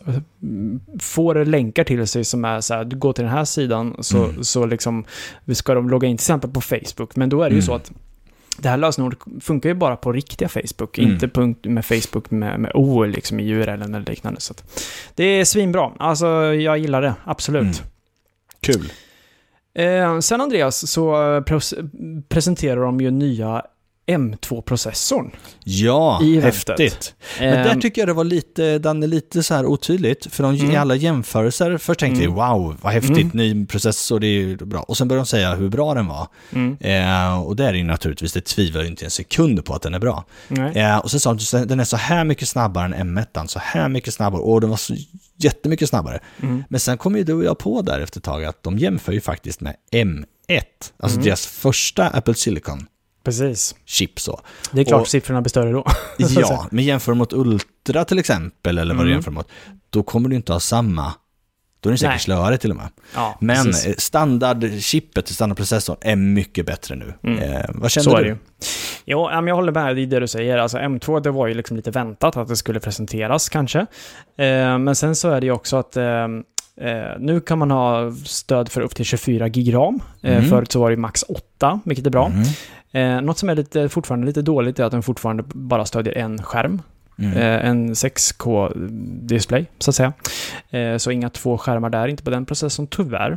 får länkar till sig som är så här, du går till den här sidan så, Mm. så liksom ska de logga in till exempel på Facebook. Men då är det ju Mm. så att det här lösenordet funkar ju bara på riktiga Facebook, Mm. inte punkt med Facebook med, med O liksom i U R L eller liknande. Så att det är svinbra. Alltså jag gillar det, absolut. Mm. Kul. Eh, sen Andreas så eh, pres- presenterar de ju nya M två-processorn. Ja, I häftigt. Men Um, där tycker jag det var lite, den är lite så här otydligt. För de, mm. i alla jämförelser, först tänkte jag, mm. wow, vad häftigt, mm. ny processor, det är ju bra. Och sen började de säga hur bra den var. Mm. Eh, och där är ju naturligtvis, det tvivlar inte en sekund på att den är bra. Eh, och så sa de, den är så här mycket snabbare än M ett, så här mycket snabbare. Och den var så jättemycket snabbare. Mm. Men sen kom ju du och jag på där efter ett tag att de jämför ju faktiskt med M ett. Alltså mm. deras första Apple Silicon. Precis. Chip så. Det är klart och, siffrorna blir större då. Ja, men jämför mot Ultra till exempel, eller vad mm. du jämför mot, då kommer du inte ha samma. Då är det säkert slöare till och med. Ja, men precis. Standardchippet, standardprocessorn är mycket bättre nu. Mm. Eh, vad känner så du? Är det ju. Jo, jag håller med i det du säger. Alltså M två, det var ju liksom lite väntat att det skulle presenteras kanske. Eh, men sen så är det ju också att eh, Eh, nu kan man ha stöd för upp till tjugofyra gig ram. Eh, mm. Förut så var det max åtta, vilket är bra. Mm. Eh, något som är lite, fortfarande lite dåligt är att den fortfarande bara stödjer en skärm. Mm. Eh, en sex K-display, så att säga. Eh, så inga två skärmar där, inte på den processorn tyvärr.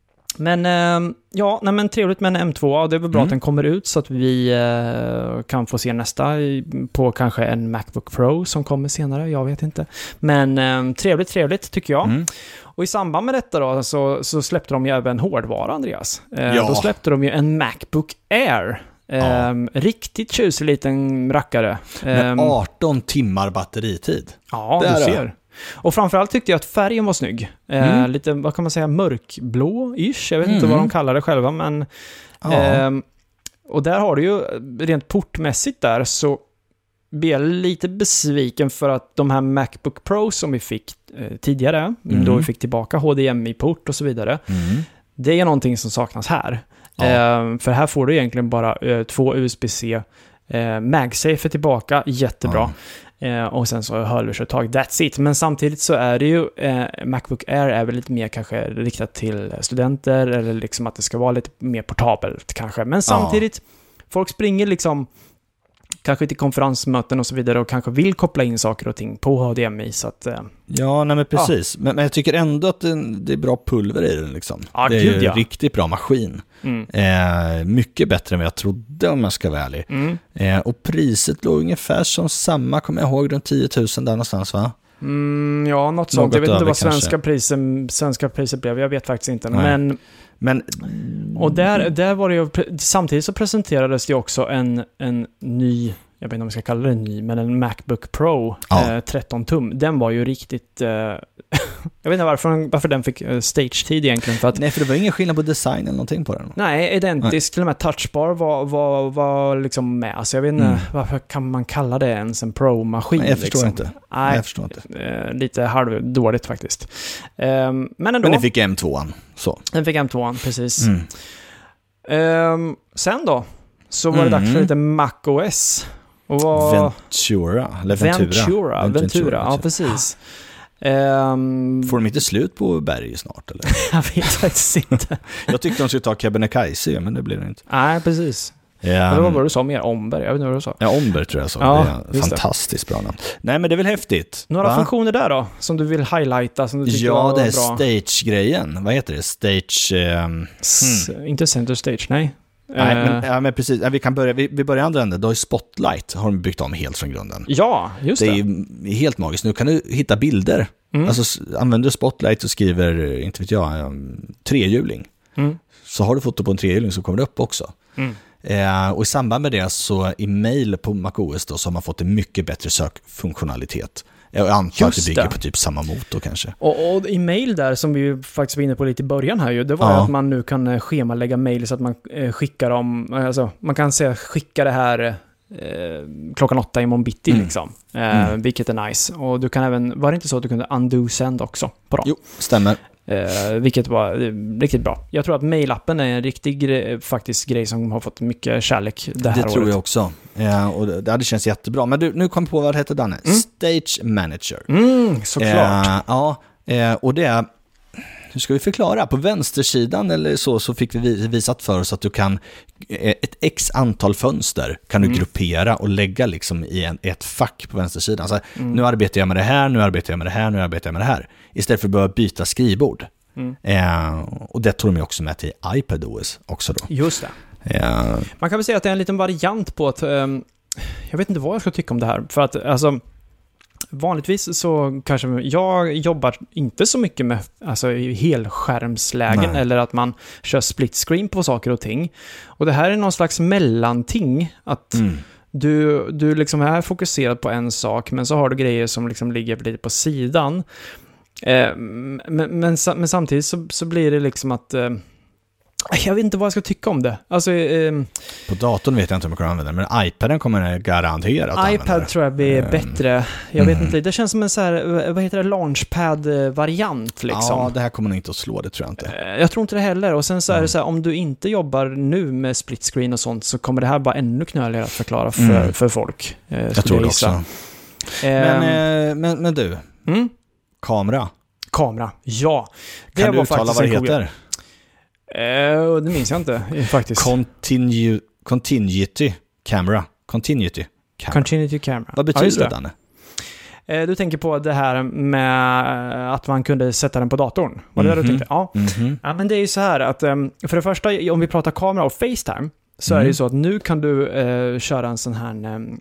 Men eh, ja, nej, men trevligt med en M två, och det är väl bra mm. att den kommer ut så att vi eh, kan få se nästa i, på kanske en MacBook Pro som kommer senare, jag vet inte. Men eh, trevligt, trevligt tycker jag. Mm. Och i samband med detta då så, så släppte de ju även hårdvara, Andreas. Eh, ja. Då släppte de ju en MacBook Air. Eh, ja. Riktigt tjusig liten rackare. Med arton timmar batteritid. Ja, där du ser. Då. Och framförallt tyckte jag att färgen var snygg. Mm. Eh, lite, vad kan man säga, mörkblå-ish. Jag vet mm. inte vad de kallar det själva, men... Ja. Eh, och där har du ju, rent portmässigt där, så blir jag lite besviken för att de här MacBook Pro som vi fick eh, tidigare, mm. då vi fick tillbaka H D M I-port och så vidare, mm. det är någonting som saknas här. Ja. Eh, för här får du egentligen bara eh, två U S B-C. Eh, MagSafe är tillbaka, jättebra. Ja. Eh, och sen så hörlursuttag, that's it. Men samtidigt så är det ju eh, Macbook Air är väl lite mer kanske riktat till studenter, eller liksom att det ska vara lite mer portabelt kanske. Men samtidigt, ja. folk springer liksom kanske till konferensmöten och så vidare och kanske vill koppla in saker och ting på H D M I, så att... Eh, ja, nej men precis. Ja. Men, men jag tycker ändå att det, det är bra pulver i den liksom. Ja, det är gud, ju ja. en riktigt bra maskin. Mm. Eh, mycket bättre än vad jag trodde, om jag ska vara ärlig. Mm. Eh, och priset låg ungefär som samma, kommer jag ihåg, runt tio tusen där någonstans, va? Mm, ja, något sånt. Något jag vet inte vad svenska priset, svenska priset blev. Jag vet faktiskt inte. Nej. Men... Men, och där, där var det ju, samtidigt så presenterades det också en, en ny, jag vet inte om jag ska kalla det ny, men en MacBook Pro ja. eh, tretton tum. Den var ju riktigt, eh, jag vet inte varför, varför den fick eh, stage-tid egentligen. För att, nej, för det var ingen skillnad på design eller någonting på den. Nej, identiskt. Till och med touchbar var, var, var liksom med. Alltså jag vet inte, mm. varför kan man kalla det ens en Pro-maskin? Nej, jag förstår liksom. inte. Nej, nej, jag förstår inte. Eh, lite halvdåligt faktiskt. Eh, men ändå. Men den fick M tvåan. Så. Den fick M tvåan, precis. Mm. Eh, sen då, så var det mm. dags för lite macOS. Och vad... Ventura, eller Ventura. Ventura, Ventura, Ventura ja precis. Um... Får de inte slut på berg snart, eller? Jag vet faktiskt inte. Jag tyckte de skulle ta Kebnekaise, men det blir det inte. Nej, precis. Um... Men vad var du sa mer? Omberg, jag vet inte vad du sa. Ja, Omberg tror jag så. Ja, det är fantastiskt det. Bra namn. Nej, men det är väl häftigt. Några va? funktioner där då, som du vill highlighta, som du tycker ja, var bra? Ja, det är stage-grejen. Vad heter det? Stage... Um... S- hmm. Inte center stage, nej. Nej, men, ja, men precis. Vi kan börja, vi, vi börjar andra änden. Då är Spotlight har de byggt om helt från grunden. Ja, just det. Det är helt magiskt. Nu kan du hitta bilder. Mm. Alltså, använder du Spotlight och skriver, inte vet jag, um, trehjuling. Mm. Så har du foto på en trehjuling så kommer det upp också. Mm. Eh, och i samband med det så i mail på macOS då, så har man fått en mycket bättre sökfunktionalitet. Jag antar att det bygger på typ samma motor kanske. Och, och i mail där, som vi ju faktiskt var inne på lite i början här ju, det var ja. att man nu kan schemalägga mail så att man eh, skickar dem, alltså man kan säga skicka det här eh, klockan åtta imorgon bitti mm. liksom. Eh, mm. Vilket är nice. Och du kan även, var det inte så att du kunde undo send också på dem? Jo, stämmer. Eh, vilket var eh, riktigt bra. Jag tror att mailappen är en riktig grej, faktiskt grej som har fått mycket kärlek det här det året. Det tror jag också. Eh, och det, det hade känts jättebra. Men du, nu kom jag på vad det heter, Danne. Mm. Stage Manager. Mm, såklart. Eh, ja, eh, och det är, hur ska vi förklara? På vänstersidan eller så, så fick vi visat för oss att du kan, ett x antal fönster kan du mm. gruppera och lägga liksom i en, ett fack på vänstersidan. Så mm. nu arbetar jag med det här, nu arbetar jag med det här, nu arbetar jag med det här. Istället för att börja byta skrivbord. Mm. Eh, och det tog de ju också med till iPadOS också då. Just Ja. Man kan väl säga att det är en liten variant på att um, jag vet inte vad jag ska tycka om det här. För att alltså, vanligtvis så kanske jag jobbar inte så mycket med alltså, helskärmslägen Nej. Eller att man kör split screen på saker och ting. Och det här är någon slags mellanting att mm. du, du liksom är fokuserad på en sak men så har du grejer som liksom ligger lite på sidan. Eh, men, men, men samtidigt så, så blir det liksom att eh, jag vet inte vad jag ska tycka om det. Alltså, eh, på datorn vet jag inte om jag kommer använda det, men iPaden kommer garanterat iPad tror jag blir um, bättre. Jag mm. vet inte, det känns som en så här, vad heter det, launchpad-variant liksom. Ja, det här kommer nog inte att slå, det tror jag inte. Eh, jag tror inte det heller. Och sen så mm. är det så här, om du inte jobbar nu med split screen och sånt så kommer det här bara ännu knöligare att förklara för, mm. för folk. Eh, jag tror det också. Men, eh, men, men du, mm? kamera. Kamera, ja. Det kan du uttala vad det heter? Uh, det minns jag inte faktiskt. Continu- continuity camera. Continuity camera. Continuity camera. Vad betyder ja, det, Danne? Uh, du tänker på det här med att man kunde sätta den på datorn. Var det mm-hmm. det du tänkte? Ja. Mm-hmm. Ja, men det är ju så här att um, för det första, om vi pratar kamera och FaceTime så mm. är det ju så att nu kan du uh, köra en sån här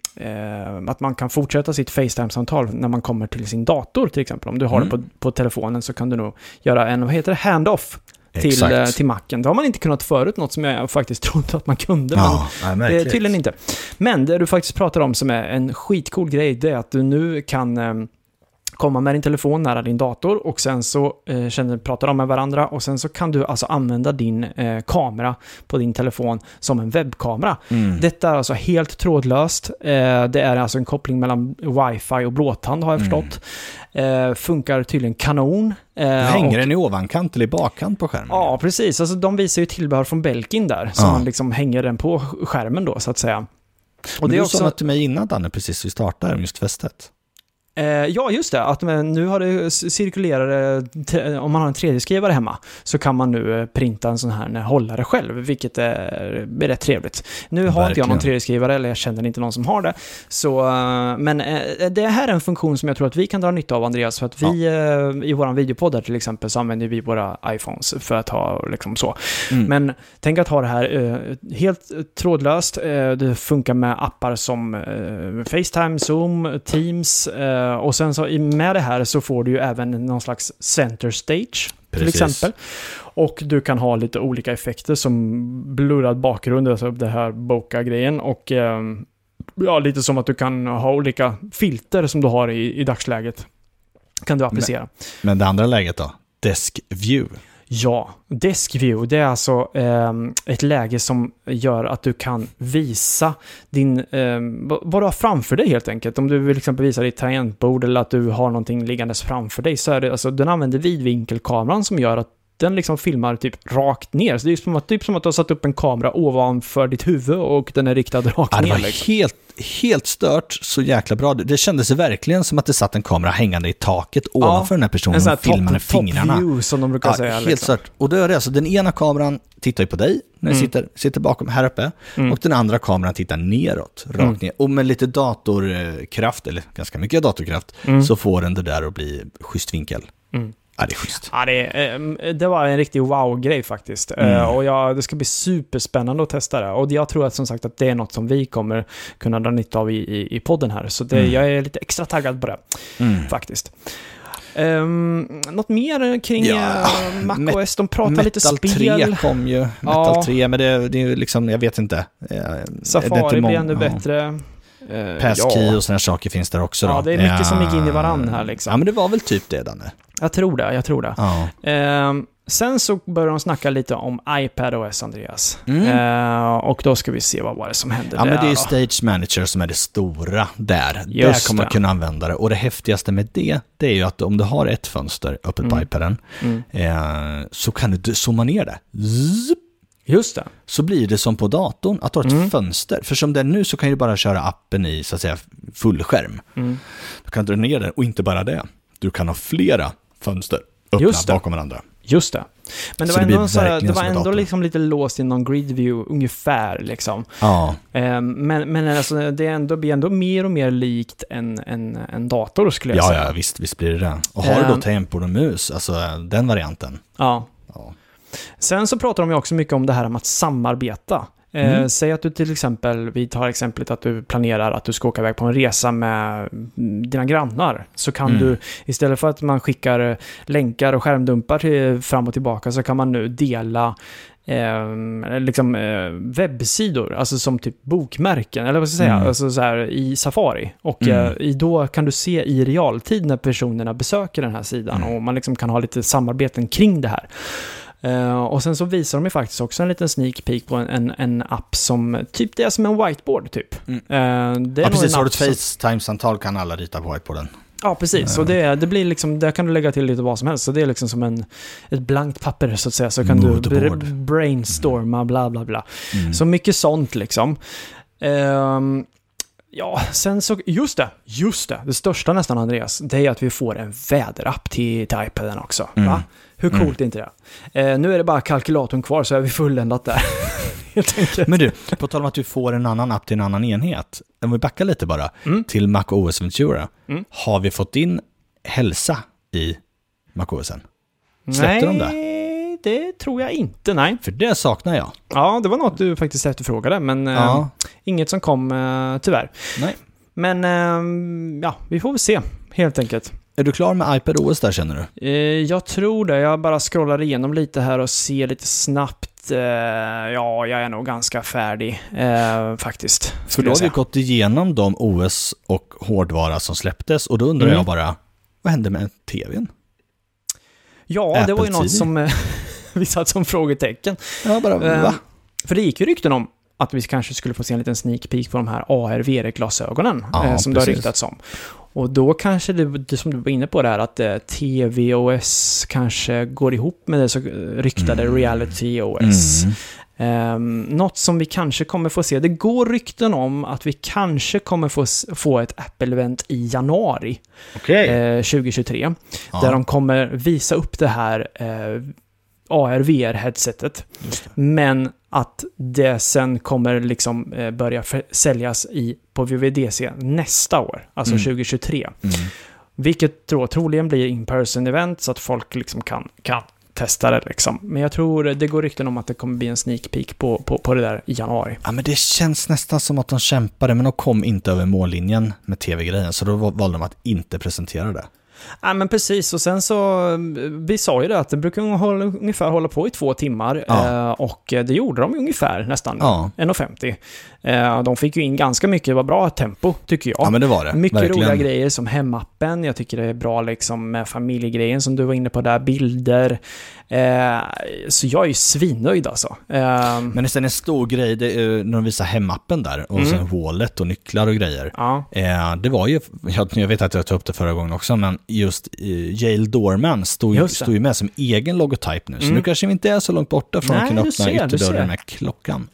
uh, att man kan fortsätta sitt FaceTime-samtal när man kommer till sin dator till exempel. Om du har mm. det på, på telefonen så kan du nog göra en, vad heter det, handoff till, eh, till Macen. Det har man inte kunnat förut, något som jag faktiskt trodde att man kunde, ja, men nej, eh, tydligen inte. Men det du faktiskt pratar om som är en skitcool grej, det är att du nu kan eh, komma med din telefon nära din dator och sen så eh, känner, pratar de med varandra och sen så kan du alltså använda din eh, kamera på din telefon som en webbkamera. Mm. Detta är alltså helt trådlöst. Eh, det är alltså en koppling mellan wifi och blåtand har jag förstått. Mm. Eh, funkar tydligen kanon. Eh, hänger och, den i ovankant eller i bakkant på skärmen? Ja, precis. Alltså, de visar ju tillbehör från Belkin där. Så ja. man liksom hänger den på skärmen då, så att säga. Och men det är du också... sa något till mig innan, Danne, precis vi startar just fästet. Eh, ja, just det. Att, men, nu har det cirkulerat, om man har en tre D-skrivare hemma så kan man nu eh, printa en sån här hållare själv, vilket är, är rätt trevligt. Nu har Verkligen. inte jag någon tre D-skrivare, eller jag känner inte någon som har det. Så, eh, men eh, det här är en funktion som jag tror att vi kan dra nytta av, Andreas, för att vi ja. eh, i våran videopodd här till exempel så använder vi våra iPhones för att ha liksom så. Mm. Men tänk att ha det här eh, helt trådlöst. Eh, det funkar med appar som eh, FaceTime, Zoom, Teams, eh, och sen så med det här så får du ju även någon slags center stage till Precis. exempel. Och du kan ha lite olika effekter som blurrad bakgrund, alltså det här bokeh-grejen. Och eh, ja, lite som att du kan ha olika filter som du har i, i dagsläget. Kan du applicera. Men, men det andra läget då? Desk view. Ja, Desk View, det är alltså eh, ett läge som gör att du kan visa din, eh, vad du har framför dig helt enkelt. Om du vill exempel visa ditt tangentbord eller att du har någonting liggandes framför dig så är det, alltså den använder vidvinkelkameran som gör att den liksom filmar typ rakt ner. Så det är som att, typ som att du har satt upp en kamera ovanför ditt huvud och den är riktad rakt ja, det var ner. Liksom. Helt, helt stört, så jäkla bra. Det kändes verkligen som att det satt en kamera hängande i taket ja, ovanför den här personen och filmade fingrarna. Top view som de brukar ja, säga. Helt liksom. stört. Och då är det alltså, den ena kameran tittar ju på dig när du mm. sitter, sitter bakom här uppe mm. och den andra kameran tittar neråt, rakt mm. ner. Och med lite datorkraft, eller ganska mycket datorkraft, mm. så får den det där att bli schysst vinkel. Mm. Ja, det är schysst. Ja, det, det var en riktig wow-grej faktiskt. Mm. Och jag, det ska bli superspännande att testa det. Och jag tror att som sagt att det är något som vi kommer kunna dra nytta av i, i, i podden här. Så det, mm. jag är lite extra taggad på det mm. faktiskt. Um, något mer kring ja, uh, macOS? De pratar lite spel. Metal tre kom ju. Metal ja. tre, men det, det är liksom, jag vet inte. Safari blir ännu ja. bättre. Uh, Passkey ja. och sådana saker finns där också. Då. Ja, det är mycket ja. som gick in i varann här liksom. Ja, men det var väl typ det, Danne. Jag tror det, jag tror det. Ja. Um, sen så började de snacka lite om iPadOS, Andreas. Mm. Uh, och då ska vi se vad var det som hände ja, där. Men det är ju då. Stage Manager som är det stora där. Just där kommer man det. kunna använda det. Och det häftigaste med det, det är ju att om du har ett fönster öppet mm. på iPaden mm. eh, så kan du zooma ner det. Zzz. Just det. Så blir det som på datorn att du har ett mm. fönster. För som det är nu så kan du bara köra appen i så att säga fullskärm. Mm. Du kan dra ner den och inte bara det. Du kan ha flera fönster öppna bakom varandra. Just det. Men det så var det ändå, så här, det var ändå dator. liksom lite låst i någon grid view ungefär liksom. Ja. Um, men men alltså, det är ändå, blir ändå mer och mer likt en, en, en dator skulle jag ja, säga. Ja, visst, visst blir det det. Och har um, du då tangentbord och mus, alltså den varianten. Ja. Ja. Sen så pratar de ju också mycket om det här om att samarbeta. Eh, Mm. säg att du till exempel, vi tar exemplet att du planerar att du ska åka iväg på en resa med dina grannar. Så kan Mm. du, istället för att man skickar länkar och skärmdumpar till, fram och tillbaka, så kan man nu dela Eh, liksom eh, webbsidor, alltså som typ bokmärken, eller vad ska jag säga, Mm. alltså så här i Safari. Och Mm. eh, i då kan du se i realtid när personerna besöker den här sidan, Mm. och man liksom kan ha lite samarbeten kring det här. Uh, och sen så visar de ju faktiskt också en liten sneak peek på en, en, en app som typ det är som en whiteboard typ. Mm. Uh, det är Ja, nog precis. en Har du app ett som- FaceTime-samtal kan alla rita på whiteboarden. Ja, precis. Så det, det blir liksom, där kan du lägga till lite vad som helst. Så det är liksom som en, ett blankt papper så att säga. Så kan Moodboard. du brainstorma, bla bla bla. Mm. Så mycket sånt liksom. Ehm, ja, sen så, just det, just det. Det största nästan, Andreas, det är att vi får en väderapp till, till iPaden också. Mm. Va? Hur coolt Mm. är inte det? Eh, nu är det bara kalkylatorn kvar, så är vi fulländat där. Helt enkelt. Men du, på tal om att du får en annan app till en annan enhet. Om vi backar lite bara Mm. till macOS Ventura. Mm. Har vi fått in hälsa i macOSen? Släppte Nej, de det? det tror jag inte, nej. För det saknar jag. Ja, det var något du faktiskt efterfrågade, men eh, Ja. inget som kom eh, tyvärr. Nej. Men eh, ja, vi får väl se, helt enkelt. Är du klar med iPadOS där, känner du? Eh, jag tror det. Jag bara scrollar igenom lite här och ser lite snabbt. Eh, ja, jag är nog ganska färdig eh, faktiskt. För skulle då jag har vi säga. gått igenom de O S och hårdvara som släpptes. Och då undrar Mm. jag bara, vad hände med tvn? Ja, det Apple var ju något T V. som eh, vi satt som frågetecken. Ja, bara, Eh, va? För det gick ju rykten om att vi kanske skulle få se en liten sneak peek på de här A R-V R-glasögonen Ja, eh, som det har precis. ryktats om. Och då kanske det, det som du var inne på där, att eh, tvOS kanske går ihop med det så ryktade Mm. Reality O S. Mm. Um, något som vi kanske kommer få se. Det går rykten om att vi kanske kommer få, s- få ett Apple-event i januari Okej. eh, tjugohundratjugotre. Ja, Där de kommer visa upp det här eh, A R-V R-headsetet. just det. Men att det sen kommer liksom eh, börja för- säljas i, på W W D C nästa år, alltså Mm. tjugohundratjugotre. Mm. Vilket då troligen blir in-person event så att folk liksom kan, kan testa det liksom. Men jag tror det går rykten om att det kommer bli en sneak peek på, på, på det där i januari. Ja, men det känns nästan som att de kämpade, men de kom inte över mållinjen med tv-grejen, så då valde de att inte presentera det. Ja, men precis. Och sen så, vi sa ju det att det brukar hålla, ungefär hålla på i två timmar. Ja. Eh, och det gjorde de ungefär nästan. Ja. en femtio. Eh, de fick ju in ganska mycket, det var bra tempo tycker jag. Ja, men det var det. Mycket Verkligen. roliga grejer som hemappen. Jag tycker det är bra liksom med familjegrejen som du var inne på där, bilder. Eh, så jag är ju svinnöjd alltså. Eh, Men sen en stor grej, det är när de visar hemappen där, och Mm. sen wallet och nycklar och grejer. ja. Eh, det var ju, jag, jag vet att jag tog upp det förra gången också, men just eh, Yale Doorman stod, ju- Just det. stod ju med som egen logotyp nu, så Mm. nu kanske vi inte är så långt borta från Nej, att kunna du öppna ser, du ser. ytterdörren med klockan.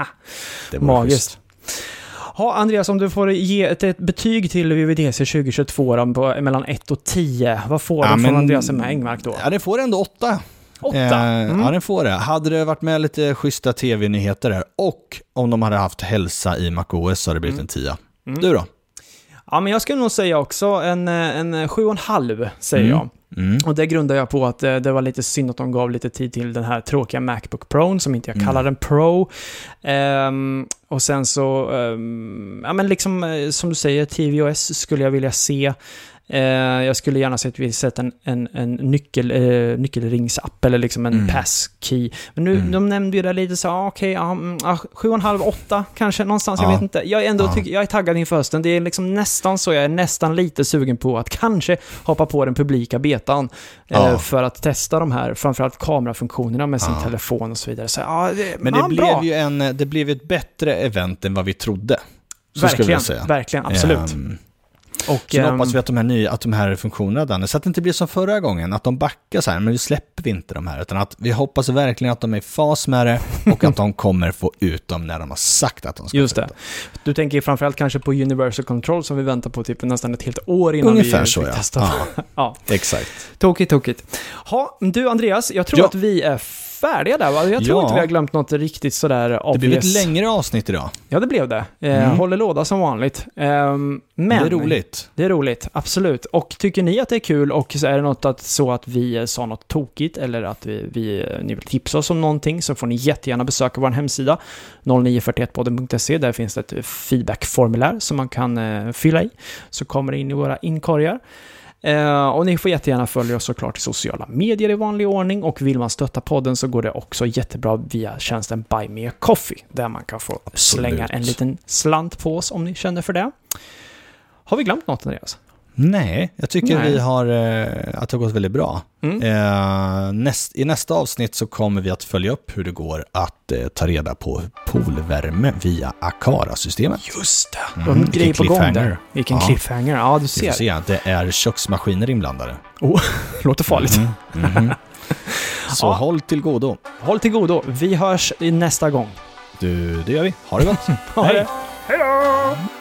Det var Magiskt. schysst. Ja, Andreas, om du får ge ett, ett betyg till W W D C tjugohundratjugotvå då, på, mellan ett och tio, vad får Ja, du från men- Andreas M. Engmark då? Ja, det får ändå åtta. Åtta? Eh, Mm. Ja, den får det. Hade det varit med lite schyssta tv-nyheter där, och om de hade haft hälsa i macOS så hade det blivit en tia. Mm. Du då? Ja, men jag skulle nog säga också en, en sju och en halv, säger Mm. jag. Mm. Och det grundar jag på att eh, det var lite synd att de gav lite tid till den här tråkiga Macbook Pro, som inte jag kallar den Pro. Ehm, och sen så, ehm, ja men liksom eh, som du säger, tvOS skulle jag vilja se. Eh, jag skulle gärna se att vi sett en, en, en nyckel, eh, nyckelringsapp eller liksom en Mm. passkey. Men nu, Mm. de nämnde ju det lite så, ah, okej, ja, mm, ja, sju och en halv, åtta kanske någonstans, jag Ja. vet inte. Jag är ändå Ja. tycker, jag är taggad inför hösten. Det är liksom nästan så, jag är nästan lite sugen på att kanske hoppa på den publika betan Ja. eh, för att testa de här, framförallt kamerafunktionerna med sin Ja. telefon och så vidare. Så, ja, det, Men det ja, blev bra. ju en, det blev ett bättre event än vad vi trodde. Så skulle Verkligen, jag säga. verkligen, absolut. Ehm, och, Sen ehm, hoppas vi att de här, nya, att de här funktionerna, Danne, så att det inte blir som förra gången, att de backar så här, men vi släpper vi inte de här, utan att vi hoppas verkligen att de är i fas med det och att de kommer få ut dem när de har sagt att de ska Just få det. ut dem. Du tänker framförallt kanske på Universal Control som vi väntar på typ nästan ett helt år innan Ungefär vi så, fick ja. testa. Ja. Ja, Exakt. tokigt, tokigt. Ha, du Andreas, jag tror Ja. att vi är färdiga där, va? Jag tror Ja. inte vi har glömt något riktigt sådär obvious. Det blev ett längre avsnitt idag. Ja, det blev det. Eh, Mm. Håller låda som vanligt. Eh, men Det är roligt. Det är roligt, absolut. Och tycker ni att det är kul och så är det något att, så att vi sa något tokigt eller att vi, vi, ni vill tipsa oss om någonting, så får ni jättegärna besöka vår hemsida noll nio fyra ett podden punkt se. Där finns det ett feedbackformulär som man kan eh, fylla i. Så kommer det in i våra inkorgar. Uh, och ni får jättegärna följa oss såklart i sociala medier i vanlig ordning, och vill man stötta podden så går det också jättebra via tjänsten Buy Me a Coffee, där man kan få Absolut. slänga en liten slant på oss om ni känner för det. Har vi glömt något, Andreas? Nej, jag tycker Nej. vi har eh, att det har gått väldigt bra. Mm. Eh, näst, I nästa avsnitt så kommer vi att följa upp hur det går att eh, ta reda på poolvärme via Akara-systemet. Just det, Mm, de grejer på vilken gång cliffhanger. där. Vilken Ja. cliffhanger, ja du Vi får ser. se, det är köksmaskiner inblandade. Oh, låter farligt. Mm, mhm. Så Ja. håll till godo. Håll till godo, vi hörs i nästa gång. Du, det gör vi. Ha det gott. Ha det. Hej då!